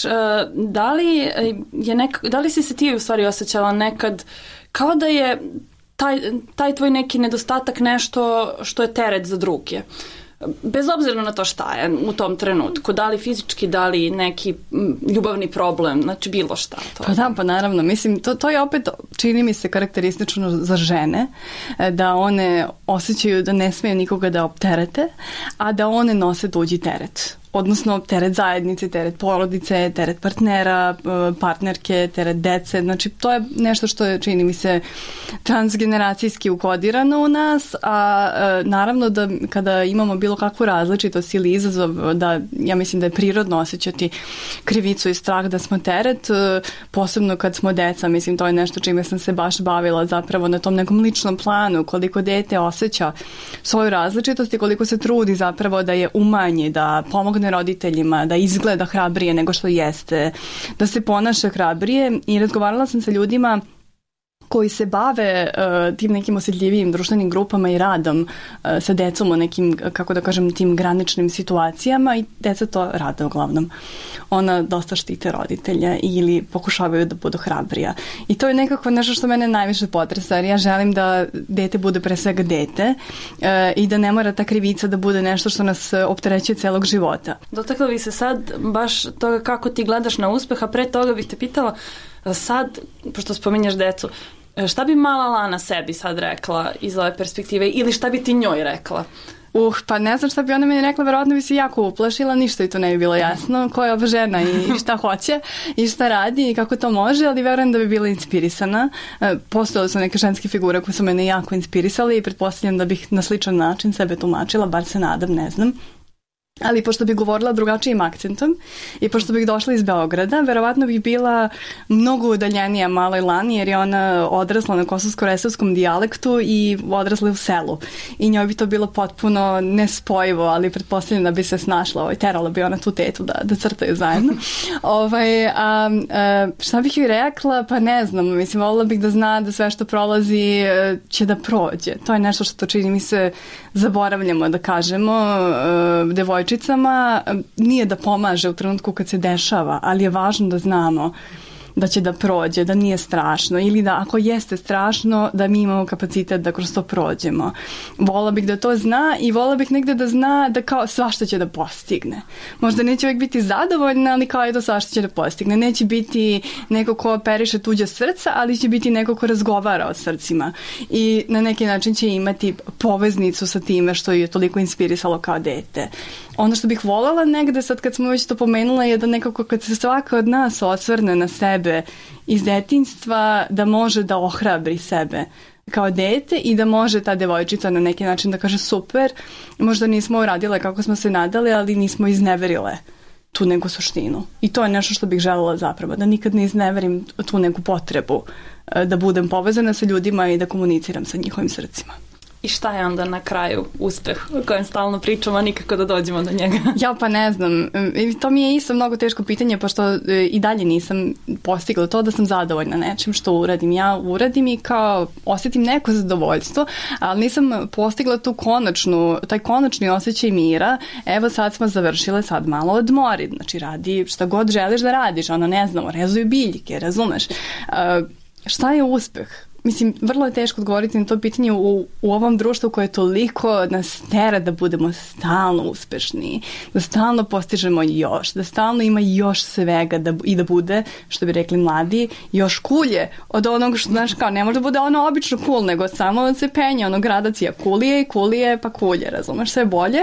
Speaker 5: da li si se ti u stvari osjećala nekad kao da je taj tvoj neki nedostatak nešto što je teret za druge? Bez obzira na to šta je u tom trenutku, da li fizički, da li neki ljubavni problem, znači bilo šta. To.
Speaker 6: Pa da, pa naravno, mislim, to je opet, čini mi se karakteristično za žene, da one osjećaju da ne smiju nikoga da opterete, a da one nose tuđi teret. Odnosno teret zajednice, teret porodice, teret partnera, partnerke, teret dece. Znači to je nešto što je, čini mi se, transgeneracijski ukodirano u nas, a naravno da kada imamo bilo kakvu različitost ili izazov, da ja mislim da je prirodno osjećati krivicu i strah da smo teret, posebno kad smo deca, mislim to je nešto čime sam se baš bavila zapravo na tom nekom ličnom planu, koliko dete osjeća svoju različitost i koliko se trudi zapravo da je umanji, da pomogne roditeljima, da izgleda hrabrije nego što jeste, da se ponaša hrabrije i razgovarala sam sa ljudima koji se bave tim nekim osjetljivijim društvenim grupama i radom sa decom u nekim, kako da kažem, tim graničnim situacijama i deca to rade uglavnom. Ona dosta štite roditelja ili pokušavaju da budu hrabrija. I to je nekako nešto što mene najviše potresa, jer ja želim da dete bude pre svega dete i da ne mora ta krivica da bude nešto što nas opterećuje celog života.
Speaker 5: Dotakla bih se sad baš toga kako ti gledaš na uspeh, a pre toga bih te pitala sad, pošto spominješ decu, šta bi mala Lana sebi sad rekla iz ove perspektive ili šta bi ti njoj rekla?
Speaker 6: Pa ne znam šta bi ona meni rekla, verovatno bi se jako uplašila, ništa i to ne bi bilo jasno ko je ova žena i šta hoće i šta radi i kako to može, ali verujem da bi bila inspirisana. Postojale su neke ženske figure koje su mene jako inspirisale i pretpostavljam da bih na sličan način sebe tumačila, bar se nadam, ne znam. Ali pošto bih govorila drugačijim akcentom i pošto bih došla iz Beograda, verovatno bih bila mnogo udaljenija maloj Lani, jer je ona odrasla na kosovsko-resavskom dijalektu i odrasla u selu. I njoj bi to bilo potpuno nespojivo, ali pretpostavljam da bi se snašla, terala bi ona tu tetu da crtaju zajedno. Šta bih joj rekla? Pa ne znam, mislim, volila bih da zna da sve što prolazi će da prođe. To je nešto što čini mi se zaboravljamo da kažemo devojčicama, nije da pomaže u trenutku kad se dešava, ali je važno da znamo da će da prođe, da nije strašno ili da ako jeste strašno da mi imamo kapacitet da kroz to prođemo. Vola bih da to zna i vola bih negde da zna da kao svašta će da postigne. Možda neće uvijek biti zadovoljna, ali kao je to svašta će da postigne. Neće biti neko ko operiše tuđa srca, ali će biti neko ko razgovara o srcima i na neki način će imati poveznicu sa time što je toliko inspirisalo kao dete. Ono što bih voljela negde, sad kad smo već to pomenula, je da nekako kad se svaka od nas osvrne na sebe iz detinjstva, da može da ohrabri sebe kao dete i da može ta devojčica na neki način da kaže super, možda nismo uradile kako smo se nadali, ali nismo izneverile tu neku suštinu. I to je nešto što bih željela zapravo, da nikad ne izneverim tu neku potrebu da budem povezana sa ljudima i da komuniciram sa njihovim srcima.
Speaker 5: I šta je onda na kraju uspeh o kojem stalno pričamo, a nikako da dođemo do njega?
Speaker 6: Ja pa ne znam. To mi je isto mnogo teško pitanje, pošto i dalje nisam postigla to da sam zadovoljna nečim što uradim. Ja uradim i kao osjetim neko zadovoljstvo, ali nisam postigla taj konačni osjećaj mira. Evo sad smo završile, sad malo odmori. Znači radi šta god želiš da radiš. Ono ne znamo, rezuju biljke, razumeš? Šta je uspeh? Mislim, vrlo je teško odgovoriti na to pitanje u ovom društvu koje toliko nas tera da budemo stalno uspešni, da stalno postižemo još, da stalno ima još svega i da bude, što bi rekli mladi, još kulje od onog što, znaš, kao ne može da bude ono obično cool, nego samo se penje, ono gradacija kulije, pa kulje, razumeš, sve bolje.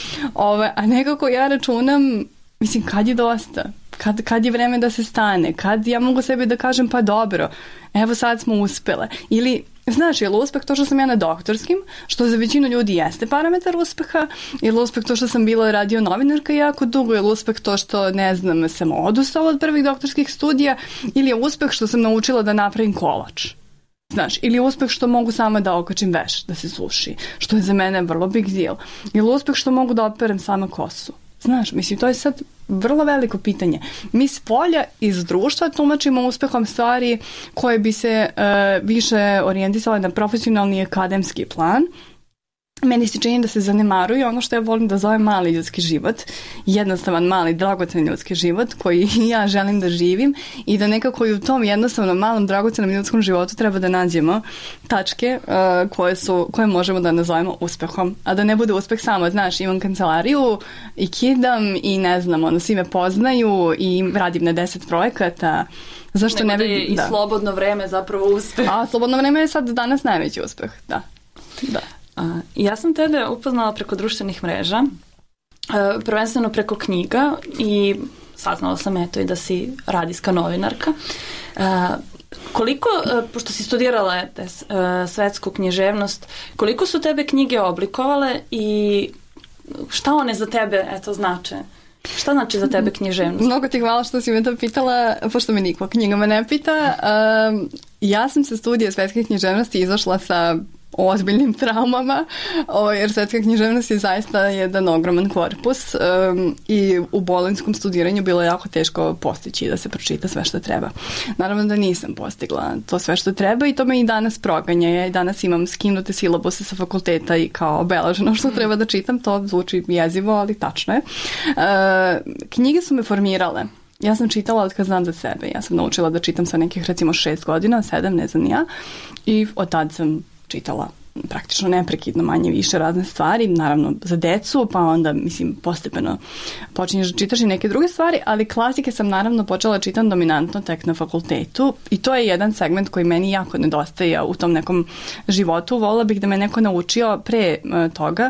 Speaker 6: A nekako ja računam, mislim, kad je dosta? Kad je vreme da se stane? Kad ja mogu sebi da kažem pa dobro, evo sad smo uspele? Ili, znaš, je li uspeh to što sam ja na doktorskim, što za većinu ljudi jeste parametar uspeha, ili uspeh to što sam bila radio novinarka jako dugo, ili uspeh to što, ne znam, sam odustala od prvih doktorskih studija, ili je uspeh što sam naučila da napravim kolač. Znaš, ili uspeh što mogu sama da okačim veš, da se suši, što je za mene vrlo big deal. Ili uspeh što mogu da operem sama kosu. Znaš, mislim, to je sad vrlo veliko pitanje. Mi s polja iz društva tumačimo uspehom stvari koje bi se više orijentisale na profesionalni i akademski plan. Meni se čini da se zanemaruje ono što ja volim da zovem mali ljudski život, jednostavan, mali, dragocen ljudski život koji ja želim da živim i da nekako i u tom jednostavnom, malom, dragocenom ljudskom životu treba da nađemo tačke koje možemo da nazovemo uspehom. A da ne bude uspeh samo, znaš, imam kancelariju i kidam i ne znam, svi me poznaju i radim na 10 projekata. Zašto ne bi...
Speaker 5: I slobodno vreme zapravo uspeh.
Speaker 6: A slobodno vreme je sad danas najveći uspeh, da.
Speaker 5: Ja sam tebe upoznala preko društvenih mreža, prvenstveno preko knjiga i saznala sam i da si radijska novinarka. Koliko, pošto si studirala svetsku književnost, koliko su tebe knjige oblikovale i šta one za tebe znače? Šta znači za tebe književnost?
Speaker 6: Mnogo ti hvala što si me to pitala, pošto me niko knjigama ne pita. Ja sam sa studija svetske književnosti izašla sa o ozbiljnim traumama, jer svetska književnost je zaista jedan ogroman korpus i u bolonjskom studiranju bilo je jako teško postići da se pročita sve što treba. Naravno da nisam postigla to sve što treba i to me i danas proganja. Ja i danas imam skinute silabuse sa fakulteta i kao obeleženo što treba da čitam, to zvuči jezivo, ali tačno je. Knjige su me formirale. Ja sam čitala od kad znam za sebe. Ja sam naučila da čitam sa nekih recimo 6 godina, 7, ne znam ja. I od tad sam čitala praktično neprekidno manje više razne stvari, naravno za decu, pa onda postepeno počinješ da čitaš i neke druge stvari, ali klasike sam naravno počela čitam dominantno tek na fakultetu i to je jedan segment koji meni jako nedostaje u tom nekom životu. Volila bih da me neko naučio pre toga.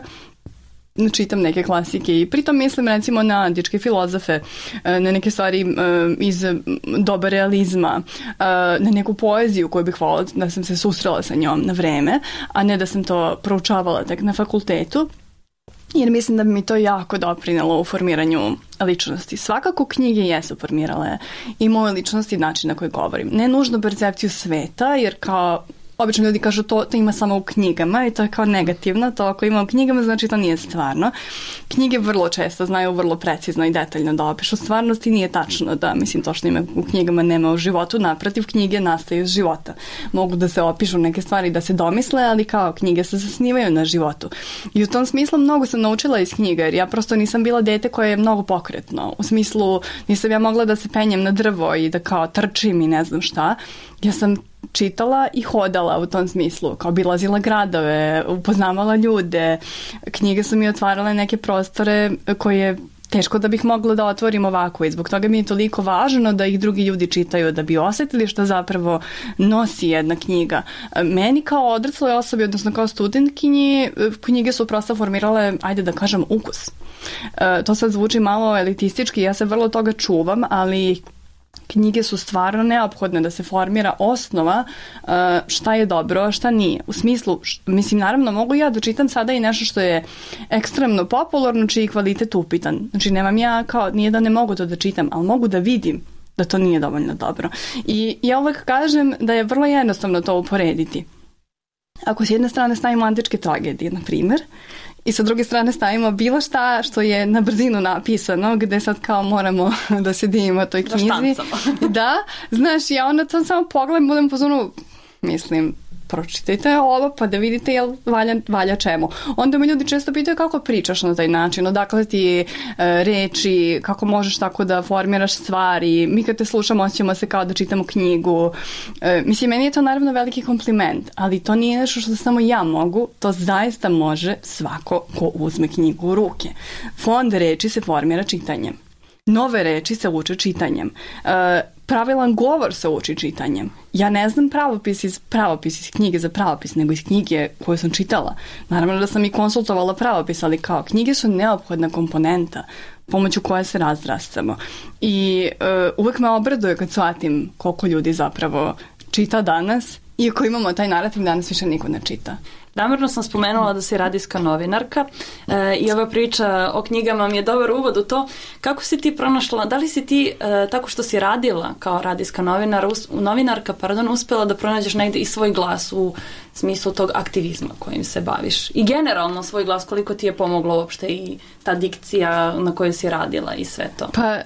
Speaker 6: Čitam neke klasike i pritom mislim recimo na antičke filozofe, na neke stvari iz doba realizma, na neku poeziju koju bih voljela da sam se susrela sa njom na vreme, a ne da sam to proučavala tek na fakultetu. Jer mislim da bi mi to jako doprinelo u formiranju ličnosti. Svakako knjige jesu formirale i moje ličnosti i način na koji govorim. Ne nužno percepciju sveta, jer kao obično ljudi kažu to ima samo u knjigama i to je kao negativno, to ako ima u knjigama znači to nije stvarno. Knjige vrlo često znaju vrlo precizno i detaljno da opišu stvarnost i nije tačno da to što ima u knjigama nema u životu, naprotiv knjige nastaju iz života. Mogu da se opišu neke stvari da se domisle, ali kao knjige se zasnivaju na životu. I u tom smislu mnogo sam naučila iz knjiga jer ja prosto nisam bila dete koje je mnogo pokretno. U smislu nisam ja mogla da se penjem na drvo i da kao trčim i ne znam šta. Ja sam čitala i hodala u tom smislu, kao obilazila gradove, upoznavala ljude, knjige su mi otvarale neke prostore koje teško da bih mogla da otvorim ovako i zbog toga mi je toliko važno da ih drugi ljudi čitaju, da bi osjetili što zapravo nosi jedna knjiga. Meni kao odrasloj osobi, odnosno kao studentkinji, knjige su prosto formirale, ajde da kažem, ukus. To sad zvuči malo elitistički, ja se vrlo toga čuvam, ali knjige su stvarno neophodne da se formira osnova šta je dobro, a šta nije. U smislu, naravno mogu ja da čitam sada i nešto što je ekstremno popularno, čiji je kvalitet upitan. Znači nemam ja nije da ne mogu to da čitam, ali mogu da vidim da to nije dovoljno dobro. I ja uvek kažem da je vrlo jednostavno to uporediti. Ako s jedne strane stavimo antičke tragedije, na primjer, i sa druge strane stavimo bilo šta što je na brzinu napisano, gde sad kao moramo da se divimo toj knjizi. Da štancamo. Da, znaš, ja onda to samo pogledam, budem pozorno, pročitajte ovo pa da vidite jel valja čemu. Onda me ljudi često pitaju kako pričaš na taj način, odakle ti reči, kako možeš tako da formiraš stvari. Mi kad te slušamo osjećamo se kao da čitamo knjigu. Meni je to naravno veliki kompliment, ali to nije nešto što samo ja mogu, to zaista može svako ko uzme knjigu u ruke. Fond reči se formira čitanjem. Nove reči se uče čitanjem. Pravilan govor se uči čitanjem. Ja ne znam pravopis iz knjige za pravopis, nego iz knjige koju sam čitala. Naravno da sam i konsultovala pravopis, ali kao knjige su neophodna komponenta pomoću koje se razrastamo. I uvek me obraduje kad shvatim koliko ljudi zapravo čita danas, iako imamo taj narativ danas više niko ne čita.
Speaker 5: Namjerno sam spomenula da si radijska novinarka i ova priča o knjigama mi je dobar uvod u to. Kako si ti pronašla, da li si ti tako što si radila kao radijska novinarka, uspjela da pronađeš negdje i svoj glas u smislu tog aktivizma kojim se baviš? I generalno svoj glas, koliko ti je pomoglo uopšte i ta dikcija na kojoj si radila i sve to?
Speaker 6: Pa,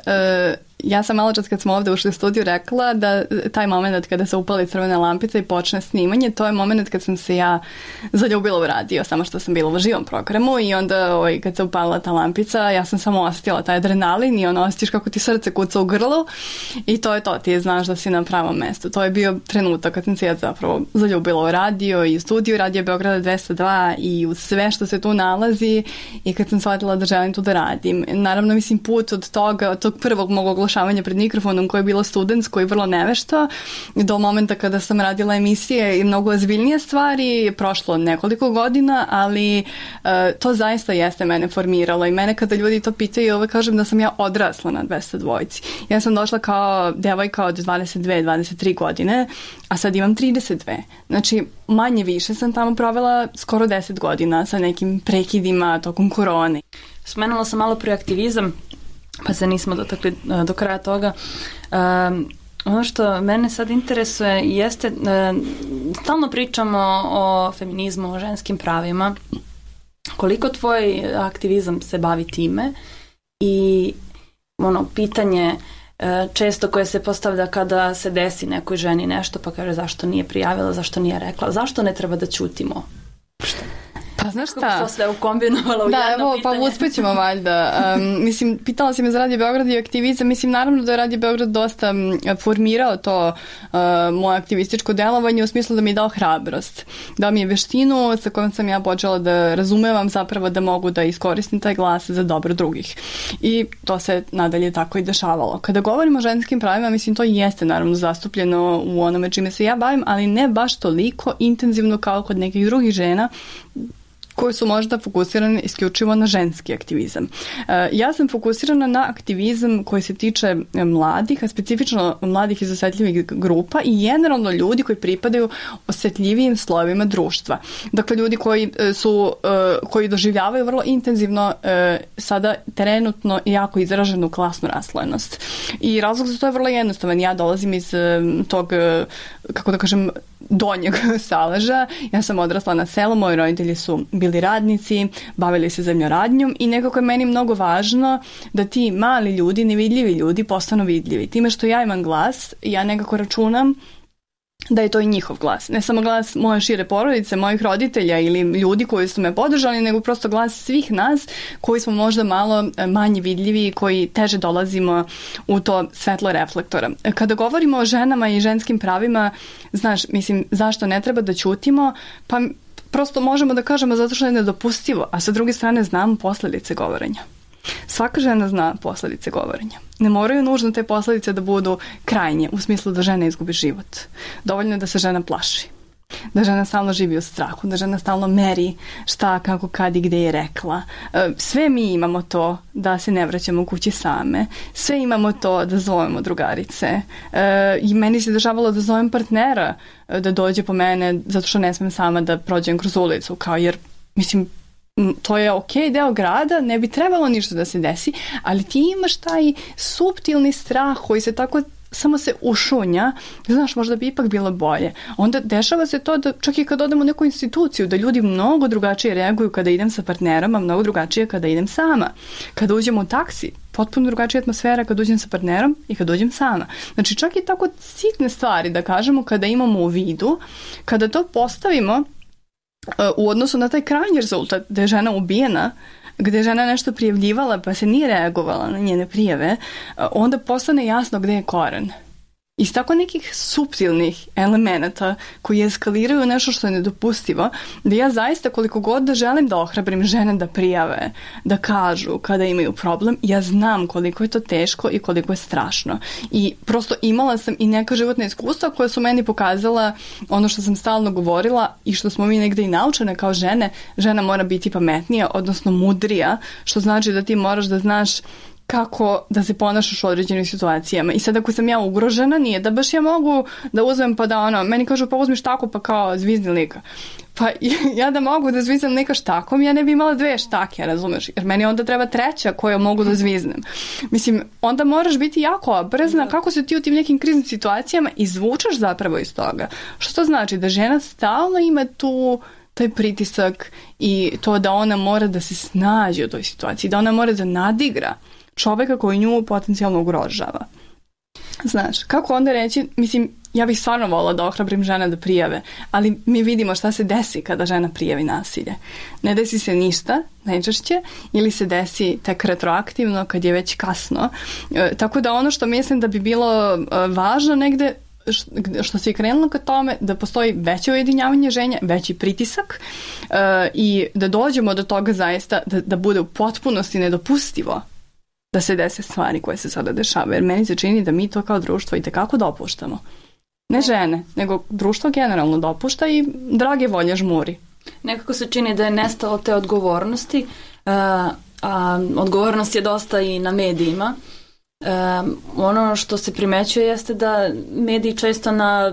Speaker 6: ja sam malo čas kad smo ovdje ušli u studiju rekla da taj moment kada se upali crvena lampica i počne snimanje, to je moment kad sam se ja zaljubila u radio, samo što sam bila u živom programu i onda kad se upalila ta lampica, ja sam samo osjetila taj adrenalin i osjetiš kako ti srce kuca u grlu i to je to, ti znaš da si na pravom mjestu. To je bio trenutak kad sam se ja zapravo zaljubila u radio i u studiju Radio Beograda 202 i u sve što se tu nalazi i kad sam shvatila da želim tu da radim. Naravno, put od toga, od tog prvog mog oglašavanja pred mikrofonom koje je bilo studentsko i vrlo nevešto, do momenta kada sam radila emisije i mnogo ozbiljnije stvari, prošlo nekoliko godina, ali to zaista jeste mene formiralo i mene kada ljudi to pitaju, uvek kažem da sam ja odrasla na 202. Ja sam došla kao devojka od 22-23 godine, a sad imam 32. Znači, manje više sam tamo provela skoro 10 godina sa nekim prekidima tokom korone.
Speaker 5: Spomenula sam malo prije aktivizam, pa se nismo dotakli do kraja toga. Ono što mene sad interesuje jeste, stalno pričamo o feminizmu, o ženskim pravima. Koliko tvoj aktivizam se bavi time i pitanje često koje se postavlja kada se desi nekoj ženi nešto pa kaže zašto nije prijavila, zašto nije rekla, zašto ne treba da ćutimo?
Speaker 6: Pa znaš šta?
Speaker 5: Kako to sve ukombinovalo u jedno pitanje?
Speaker 6: Pa uspjećemo valjda. Mislim, pitala si me za Radio Beograd i aktivizam. Mislim, naravno da je Radio Beograd dosta formirao to moje aktivističko delovanje u smislu da mi je dao hrabrost. Dao mi je veštinu sa kojom sam ja počela da razumevam zapravo da mogu da iskoristim taj glas za dobro drugih. I to se nadalje tako i dešavalo. Kada govorimo o ženskim pravima, mislim, to jeste naravno zastupljeno u onome čime se ja bavim, ali ne baš toliko intenzivno kao kod nekih drugih žena koje su možda fokusirane isključivo na ženski aktivizam. Ja sam fokusirana na aktivizam koji se tiče mladih, a specifično mladih iz osetljivih grupa i generalno ljudi koji pripadaju osetljivijim slojevima društva. Dakle, ljudi koji doživljavaju vrlo intenzivno sada trenutno jako izraženu klasnu raslojenost. I razlog za to je vrlo jednostavan. Ja dolazim iz tog, kako da kažem, donjeg Saleža. Ja sam odrasla na selu, moji roditelji su bili radnici, bavili se zemljoradnjom i nekako je meni mnogo važno da ti mali ljudi, nevidljivi ljudi postanu vidljivi. Time što ja imam glas, ja nekako računam da je to i njihov glas. Ne samo glas moje šire porodice, mojih roditelja ili ljudi koji su me podržali, nego prosto glas svih nas koji smo možda malo manje vidljivi i koji teže dolazimo u to svetlo reflektora. Kada govorimo o ženama i ženskim pravima, znaš, mislim, zašto ne treba da ćutimo? Pa prosto možemo da kažemo zato što je nedopustivo, a sa druge strane znamo posljedice govorenja. Svaka žena zna posljedice govorenja. Ne moraju nužno te posljedice da budu krajnje, u smislu da žena izgubi život. Dovoljno je da se žena plaši. Da žena stalno živi u strahu, da žena stalno meri šta, kako, kad i gde je rekla. Sve mi imamo to da se ne vraćamo kući same. Sve imamo to da zovemo drugarice. I meni se dešavalo da zovem partnera da dođe po mene zato što ne smem sama da prođem kroz ulicu. Kao jer, mislim, to je okej deo grada, ne bi trebalo ništa da se desi, ali ti imaš taj suptilni strah koji se tako samo se ušunja, znaš, možda bi ipak bilo bolje. Onda dešava se to da čak i kad odem u neku instituciju, da ljudi mnogo drugačije reaguju kada idem sa partnerom, a mnogo drugačije kada idem sama. Kada uđem u taksi, potpuno drugačija atmosfera kad uđem sa partnerom i kad uđem sama. Znači čak i tako sitne stvari, da kažemo, kada imamo u vidu, kada to postavimo u odnosu na taj krajnji rezultat da je žena ubijena, gdje je žena nešto prijavljivala pa se nije reagovala na njene prijave, onda postane jasno gdje je koren. Iz tako nekih suptilnih elemenata koji eskaliraju nešto što je nedopustivo, da ja zaista koliko god da želim da ohrabrim žene da prijave, da kažu kada imaju problem, ja znam koliko je to teško i koliko je strašno. I prosto imala sam i neka životna iskustva koja su meni pokazala ono što sam stalno govorila i što smo mi negdje i naučene kao žene. Žena mora biti pametnija, odnosno mudrija, što znači da ti moraš da znaš kako da se ponašaš u određenim situacijama. I sad ako sam ja ugrožena, nije da baš ja mogu da uzmem pa da meni kažu pa uzmi štaku pa kao zvizni lika. Pa ja da mogu da zviznem neka štakom, ja ne bi imala 2 štake, razumeš? Jer meni onda treba 3 koju mogu da zviznem. Mislim, onda moraš biti jako oprezna kako se ti u tim nekim kriznim situacijama izvučeš zapravo iz toga. Što to znači? Da žena stalno ima taj pritisak i to da ona mora da se snađe u toj situaciji, da ona mora da nadigra čoveka koji nju potencijalno ugrožava. Znaš, kako onda reći, mislim, ja bih stvarno volila da ohrabrim žene da prijave, ali mi vidimo šta se desi kada žena prijavi nasilje. Ne desi se ništa, najčešće, ili se desi tek retroaktivno kad je već kasno. Tako da ono što mislim da bi bilo važno negde, što se je krenulo ka tome, da postoji veće ujedinjavanje žena, veći pritisak i da dođemo do toga zaista da bude u potpunosti nedopustivo da se dese stvari koje se sada dešavaju. Jer meni se čini da mi to kao društvo i tekako dopuštamo. Ne žene, nego društvo generalno dopušta i drage volje žmuri.
Speaker 5: Nekako se čini da je nestalo te odgovornosti, a odgovornost je dosta i na medijima. Ono što se primećuje jeste da mediji često na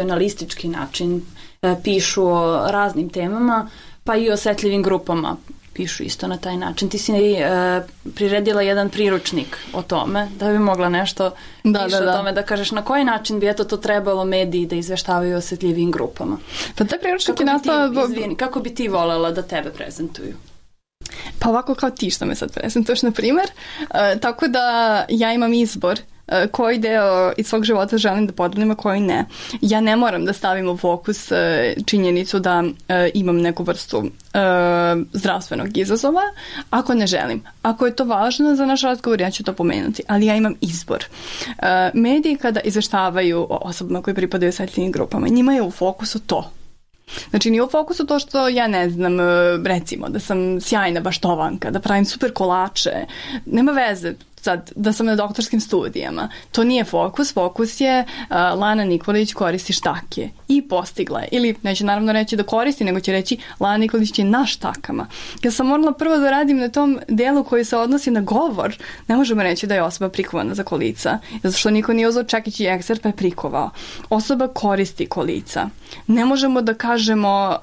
Speaker 5: senzacionalistički način pišu o raznim temama, pa i o osetljivim grupama. pišu isto na taj način. Ti si priredila jedan priručnik o tome, da bi mogla nešto o tome da kažeš na koji način bi to trebalo mediji da izveštavaju o osetljivim grupama.
Speaker 6: Pa taj priručnik je nastao...
Speaker 5: Kako bi ti voljela da tebe prezentuju?
Speaker 6: Pa ovako kao ti što me sad prezentuješ, na primjer. Tako da ja imam izbor koji deo iz svog života želim da podelim, a koji ne. Ja ne moram da stavim u fokus činjenicu da imam neku vrstu zdravstvenog izazova, ako ne želim. Ako je to važno za naš razgovor, ja ću to pomenuti, ali ja imam izbor. Mediji kada izveštavaju o osobama koji pripadaju osetljivim grupama, njima je u fokusu to. Znači nije u fokusu to što ja ne znam, recimo da sam sjajna baštovanka, da pravim super kolače, nema veze sad da sam na doktorskim studijama. To nije fokus, fokus je Lana Nikolić koristi štake i postigla je. Ili neće naravno reći da koristi, nego će reći Lana Nikolić je na štakama. Ja sam morala prvo da radim na tom delu koji se odnosi na govor. Ne možemo reći da je osoba prikovana za kolica, zato što niko nije uzeo čekić i ekser pa je prikovao. Osoba koristi kolica. Ne možemo da kažemo,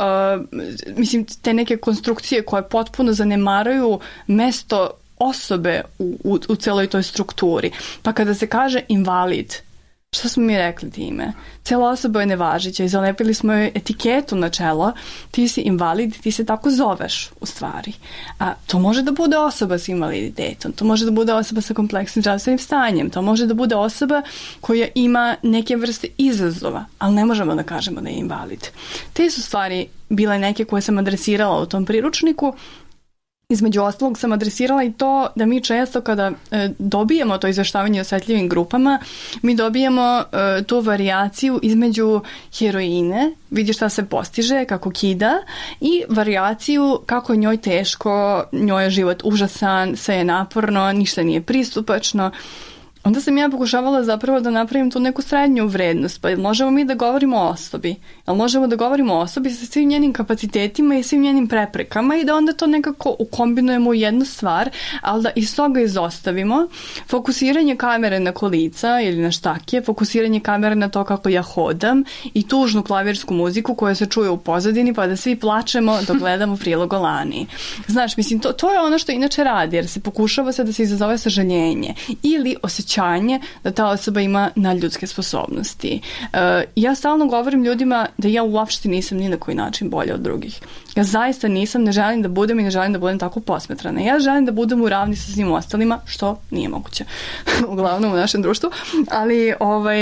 Speaker 6: te neke konstrukcije koje potpuno zanemaraju mesto osobe u celoj toj strukturi. Pa kada se kaže invalid, što smo mi rekli time? Cijela osoba je nevažića i zalepili smo joj etiketu na čelo, ti si invalid, ti se tako zoveš u stvari. A to može da bude osoba s invaliditetom, to može da bude osoba sa kompleksnim zdravstvenim stanjem, to može da bude osoba koja ima neke vrste izazova, ali ne možemo da kažemo da je invalid. Te su stvari bile neke koje sam adresirala u tom priručniku. Između ostalog sam adresirala i to da mi često kada dobijemo to izveštavanje o osetljivim grupama, mi dobijemo tu varijaciju između heroine, vidi šta se postiže, kako kida, i varijaciju kako je njoj teško, njoj je život užasan, sve je naporno, ništa nije pristupačno. Onda sam ja pokušavala zapravo da napravim tu neku srednju vrednost, pa možemo mi da govorimo o osobi, ali možemo da govorimo o osobi sa svim njenim kapacitetima i svim njenim preprekama i da onda to nekako ukombinujemo u jednu stvar, ali da iz toga izostavimo fokusiranje kamere na kolica ili na štake, fokusiranje kamere na to kako ja hodam i tužnu klavirsku muziku koja se čuje u pozadini pa da svi plačemo dok gledamo prilog o Lani. Znaš, mislim, to je ono što inače radi, jer se pokušava se da se izazove sažaljenje ili osjećanje da ta osoba ima nadljudske sposobnosti. Ja stalno govorim ljudima da ja uopšte nisam ni na koji način bolja od drugih. Ja zaista nisam, ne želim da budem i ne želim da budem tako posmetrana. Ja želim da budem u ravni sa svim ostalima, što nije moguće. Uglavnom u našem društvu. Ali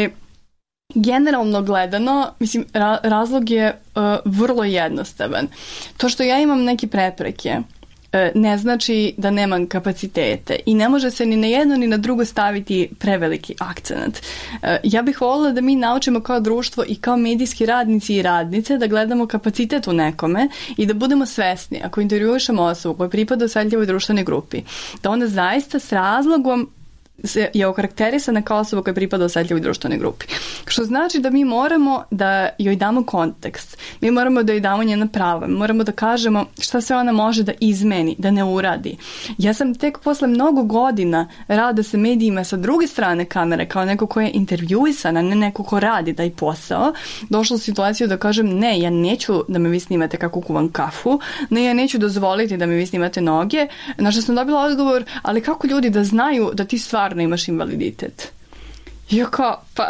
Speaker 6: generalno gledano, mislim, razlog je vrlo jednostavan. To što ja imam neke prepreke ne znači da nemam kapacitete i ne može se ni na jedno ni na drugo staviti preveliki akcenat. Ja bih voljela da mi naučimo kao društvo i kao medijski radnici i radnice da gledamo kapacitet u nekome i da budemo svesni ako intervjuišemo osobu koja pripada osetljivoj društvenoj grupi, da ona zaista s razlogom je okarakterisana kao osoba koja pripada osetljivoj društvenoj grupi. Što znači da mi moramo da joj damo kontekst, mi moramo da joj damo njena prava, mi moramo da kažemo šta sve ona može da izmeni, da ne uradi. Ja sam tek posle mnogo godina rada sa medijima sa druge strane kamere, kao neko ko je intervjuisana, ne neko ko radi taj posao, došla u situaciju da kažem ne, ja neću da me vi snimate kako kuvam kafu, ne, ja neću dozvoliti da me vi snimate noge, na što sam dobila odgovor, ali kako ljudi da znaju da ti stvarno imaš invaliditet? Ja kao, pa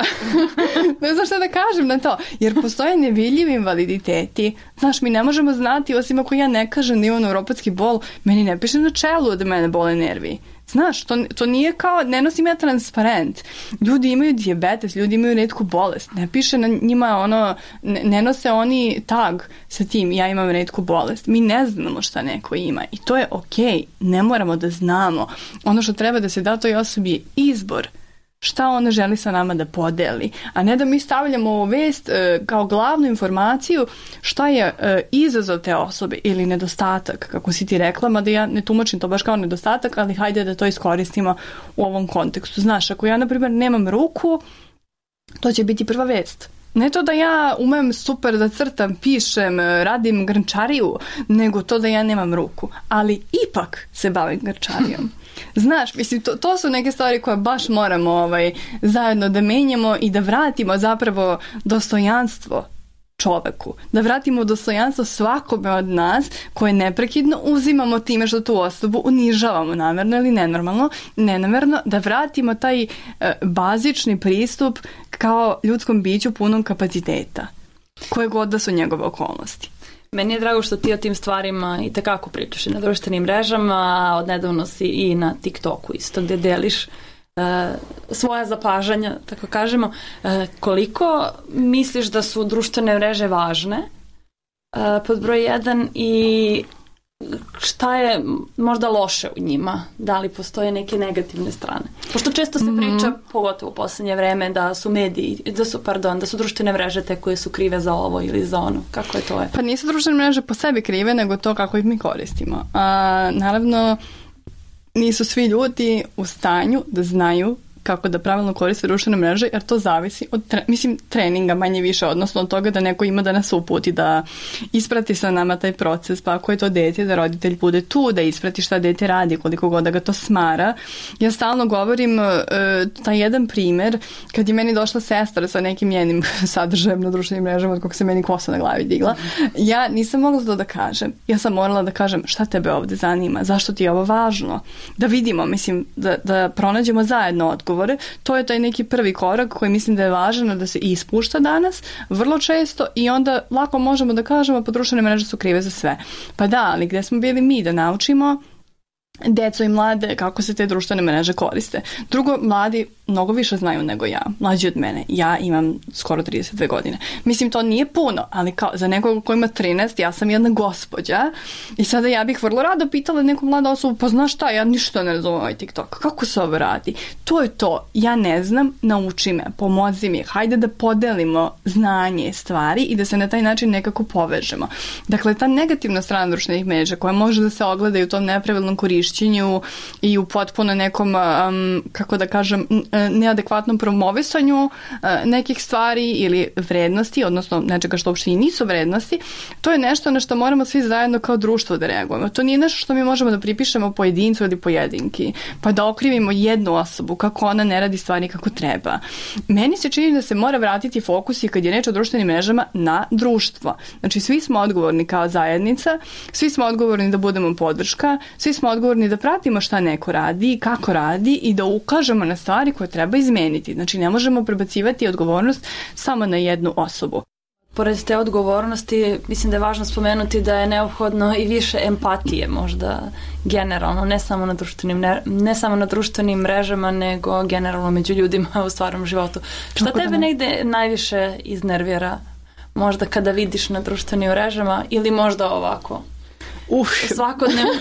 Speaker 6: ne znam šta da kažem na to, jer postoje nevidljivi invaliditeti. Znaš, mi ne možemo znati, osim ako ja ne kažem da imam neuropatski bol, meni ne piše na čelu da mene bole nervi. Znaš, to nije kao, ne nosim ja transparent. Ljudi imaju dijabetes, ljudi imaju retku bolest. Ne piše na njima ne nose oni tag sa tim, ja imam retku bolest. Mi ne znamo šta neko ima i to je okej. Ne moramo da znamo. Ono što treba da se da toj osobi je izbor. Šta ona želi sa nama da podeli, a ne da mi stavljamo ovu vest kao glavnu informaciju šta je izazov te osobe ili nedostatak, kako si ti rekla, mada ja ne tumačim to baš kao nedostatak, ali hajde da to iskoristimo u ovom kontekstu. Znaš, ako ja, na primjer, nemam ruku, to će biti prva vest. Ne to da ja umem super da crtam, pišem, radim grnčariju, nego to da ja nemam ruku, ali ipak se bavim grnčarijom. Znaš, mislim, to su neke stvari koje baš moramo zajedno da menjamo i da vratimo zapravo dostojanstvo čoveku, da vratimo dostojanstvo svakome od nas koje neprekidno uzimamo time što tu osobu unižavamo namerno ili nenamerno, da vratimo taj bazični pristup kao ljudskom biću punom kapaciteta, koje god da su njegove okolnosti.
Speaker 5: Meni je drago što ti o tim stvarima i tekako pričaš i na društvenim mrežama, a odnedavno si i na TikToku isto gde deliš svoja zapažanja, tako kažemo. Koliko misliš da su društvene mreže važne pod broj 1 i šta je možda loše u njima? Da li postoje neke negativne strane? Pošto često se priča, pogotovo u poslednje vreme, da su mediji, da su društvene mreže te koje su krive za ovo ili za ono. Kako je to?
Speaker 6: Pa nisu društvene mreže po sebi krive, nego to kako ih mi koristimo. Naravno, nisu svi ljudi u stanju da znaju kako da pravilno koriste društvene mreže, jer to zavisi od treninga manje više, odnosno od toga da neko ima da nas uputi, da isprati sa nama taj proces, pa ako je to dete, da roditelj bude tu, da isprati šta dete radi, koliko god da ga to smara. Ja stalno govorim taj jedan primer, kad je meni došla sestra sa nekim njenim sadržajem na društvenim mrežama, od kog se meni kosa na glavi digla, ja nisam mogla to da kažem. Ja sam morala da kažem šta tebe ovde zanima, zašto ti je ovo važno, da vidimo, mislim, da pronađemo zajedno odgovor. To je taj neki prvi korak koji mislim da je važno da se ispušta danas vrlo često i onda lako možemo da kažemo pa društvene mreže su krive za sve. Pa da, ali gde smo bili mi da naučimo deco i mlade kako se te društvene mreže koriste. Drugo, mladi mnogo više znaju nego ja, mlađi od mene. Ja imam skoro 32 godine. Mislim, to nije puno, ali kao za nekog ko ima 13, ja sam jedna gospođa i sada ja bih vrlo rado pitala neku mladu osobu, pa znaš šta, ja ništa ne razumem ovaj TikTok. Kako se ovo radi? To je to. Ja ne znam, nauči me, pomozi mi. Hajde da podelimo znanje, stvari i da se na taj način nekako povežemo. Dakle, ta negativna strana društvenih mreža koja može da se ogleda i u tom nepravilnom korišćenju i u potpuno nekom, kako da kažem, neadekvatnom promovisanju nekih stvari ili vrednosti, odnosno nečega što uopšte i nisu vrednosti, to je nešto na što moramo svi zajedno kao društvo da reagujemo. To nije nešto što mi možemo da pripišemo pojedincu ili pojedinki, pa da okrivimo jednu osobu kako ona ne radi stvari kako treba. Meni se čini da se mora vratiti fokus i kad je reč o društvenim mrežama na društvo. Znači svi smo odgovorni kao zajednica, svi smo odgovorni da budemo podrška, svi smo odgovorni da pratimo šta neko radi, kako radi i da ukažemo na stvari koje treba izmeniti. Znači ne možemo prebacivati odgovornost samo na jednu osobu.
Speaker 5: Pored te odgovornosti, mislim da je važno spomenuti da je neophodno i više empatije možda generalno, ne samo na društvenim mrežama, nego generalno među ljudima u stvarnom životu. Šta tebe negde najviše iznervira? Možda kada vidiš na društvenim mrežama ili možda ovako? U svakodnevnom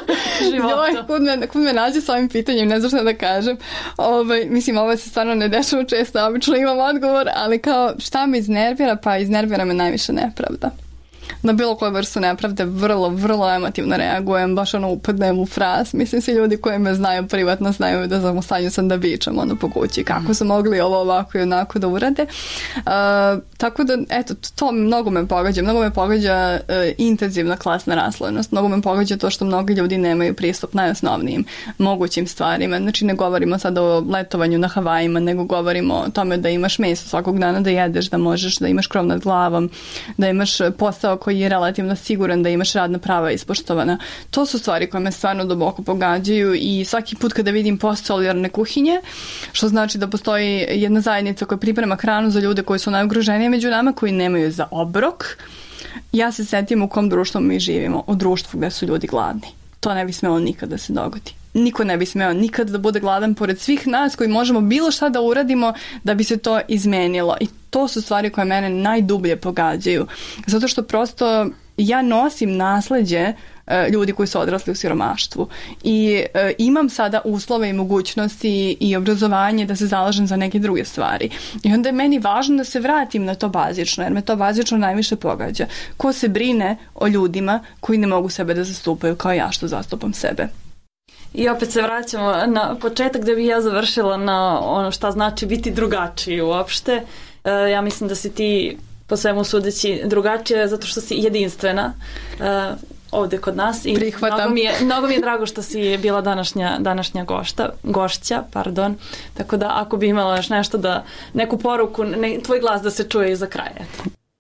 Speaker 5: životu.
Speaker 6: Kud me nađe s ovim pitanjem, ne znam šta da kažem. Mislim, ovo se stvarno ne dešava često, obično imam odgovor, ali kao šta me iznervira, pa iznervira me najviše nepravda. Na bilo koju vrstu nepravde vrlo, vrlo emotivno reagujem, baš upadnem u fraz. Mislim, svi ljudi koji me znaju privatno znaju da sam u stanju sam da vičem po kući kako su mogli ovo ovako i onako da urade. Tako da, eto, to mnogo me pogađa intenzivna klasna raslojenost, mnogo me pogađa to što mnogi ljudi nemaju pristup najosnovnijim mogućim stvarima. Znači, ne govorimo sad o letovanju na Havajima, nego govorimo o tome da imaš meso svakog dana da jedeš, da možeš da imaš krov nad glavom, da imaš posao koji je relativno siguran, da imaš radna prava ispoštovana. To su stvari koje me stvarno duboko pogađaju i svaki put kada vidim post solidarne kuhinje, što znači da postoji jedna zajednica koja priprema hranu za ljude koji su najugroženiji među nama, koji nemaju za obrok, ja se setim u kom društvu mi živimo, u društvu gde su ljudi gladni. To ne bi smelo nikad da se dogodi. Niko ne bi smeo nikad da bude gladan pored svih nas koji možemo bilo šta da uradimo da bi se to izmenilo. I to su stvari koje mene najdublje pogađaju. Zato što prosto ja nosim nasleđe ljudi koji su odrasli u siromaštvu i imam sada uslove i mogućnosti i obrazovanje da se zalažem za neke druge stvari. I onda je meni važno da se vratim na to bazično, jer me to bazično najviše pogađa. Ko se brine o ljudima koji ne mogu sebe da zastupaju kao ja što zastupam sebe.
Speaker 5: I opet se vraćamo na početak gde bih ja završila na ono šta znači biti drugačiji uopšte. Ja mislim da si ti po svemu sudeći drugačija zato što si jedinstvena ovde kod nas i mnogo mi je drago što si bila današnja gošća, tako da ako bi imala još nešto neku poruku, tvoj glas da se čuje i za kraj.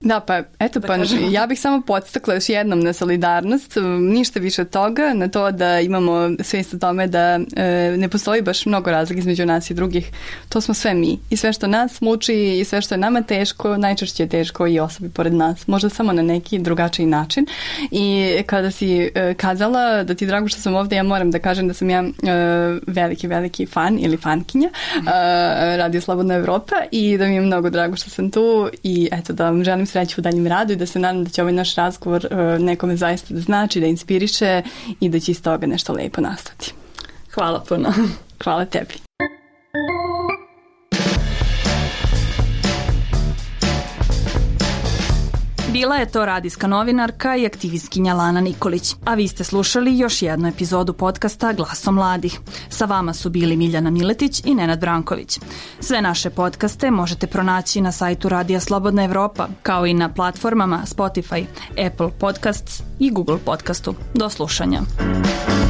Speaker 6: Da, pa eto, pa ja bih samo podstakla još jednom na solidarnost, ništa više od toga, na to da imamo svijest o tome da ne postoji baš mnogo razlika između nas i drugih. To smo sve mi. I sve što nas muči i sve što je nama teško, najčešće je teško i osobi pored nas. Možda samo na neki drugačiji način. I kada si kazala da ti je drago što sam ovdje, ja moram da kažem da sam ja veliki fan ili fankinja Radio Slobodna Evropa i da mi je mnogo drago što sam tu i eto da vam želim sreću u daljem radu i da se nadam da će ovaj naš razgovor nekome zaista da znači, da inspiriše i da će iz toga nešto lepo nastati.
Speaker 5: Hvala puno.
Speaker 6: Hvala tebi.
Speaker 5: Bila je to radijska novinarka i aktivistkinja Lana Nikolić, a vi ste slušali još jednu epizodu podcasta Glasom mladih. Sa vama su bili Miljana Miletić i Nenad Branković. Sve naše podcaste možete pronaći na sajtu Radija Slobodna Evropa, kao i na platformama Spotify, Apple Podcasts i Google Podcastu. Do slušanja.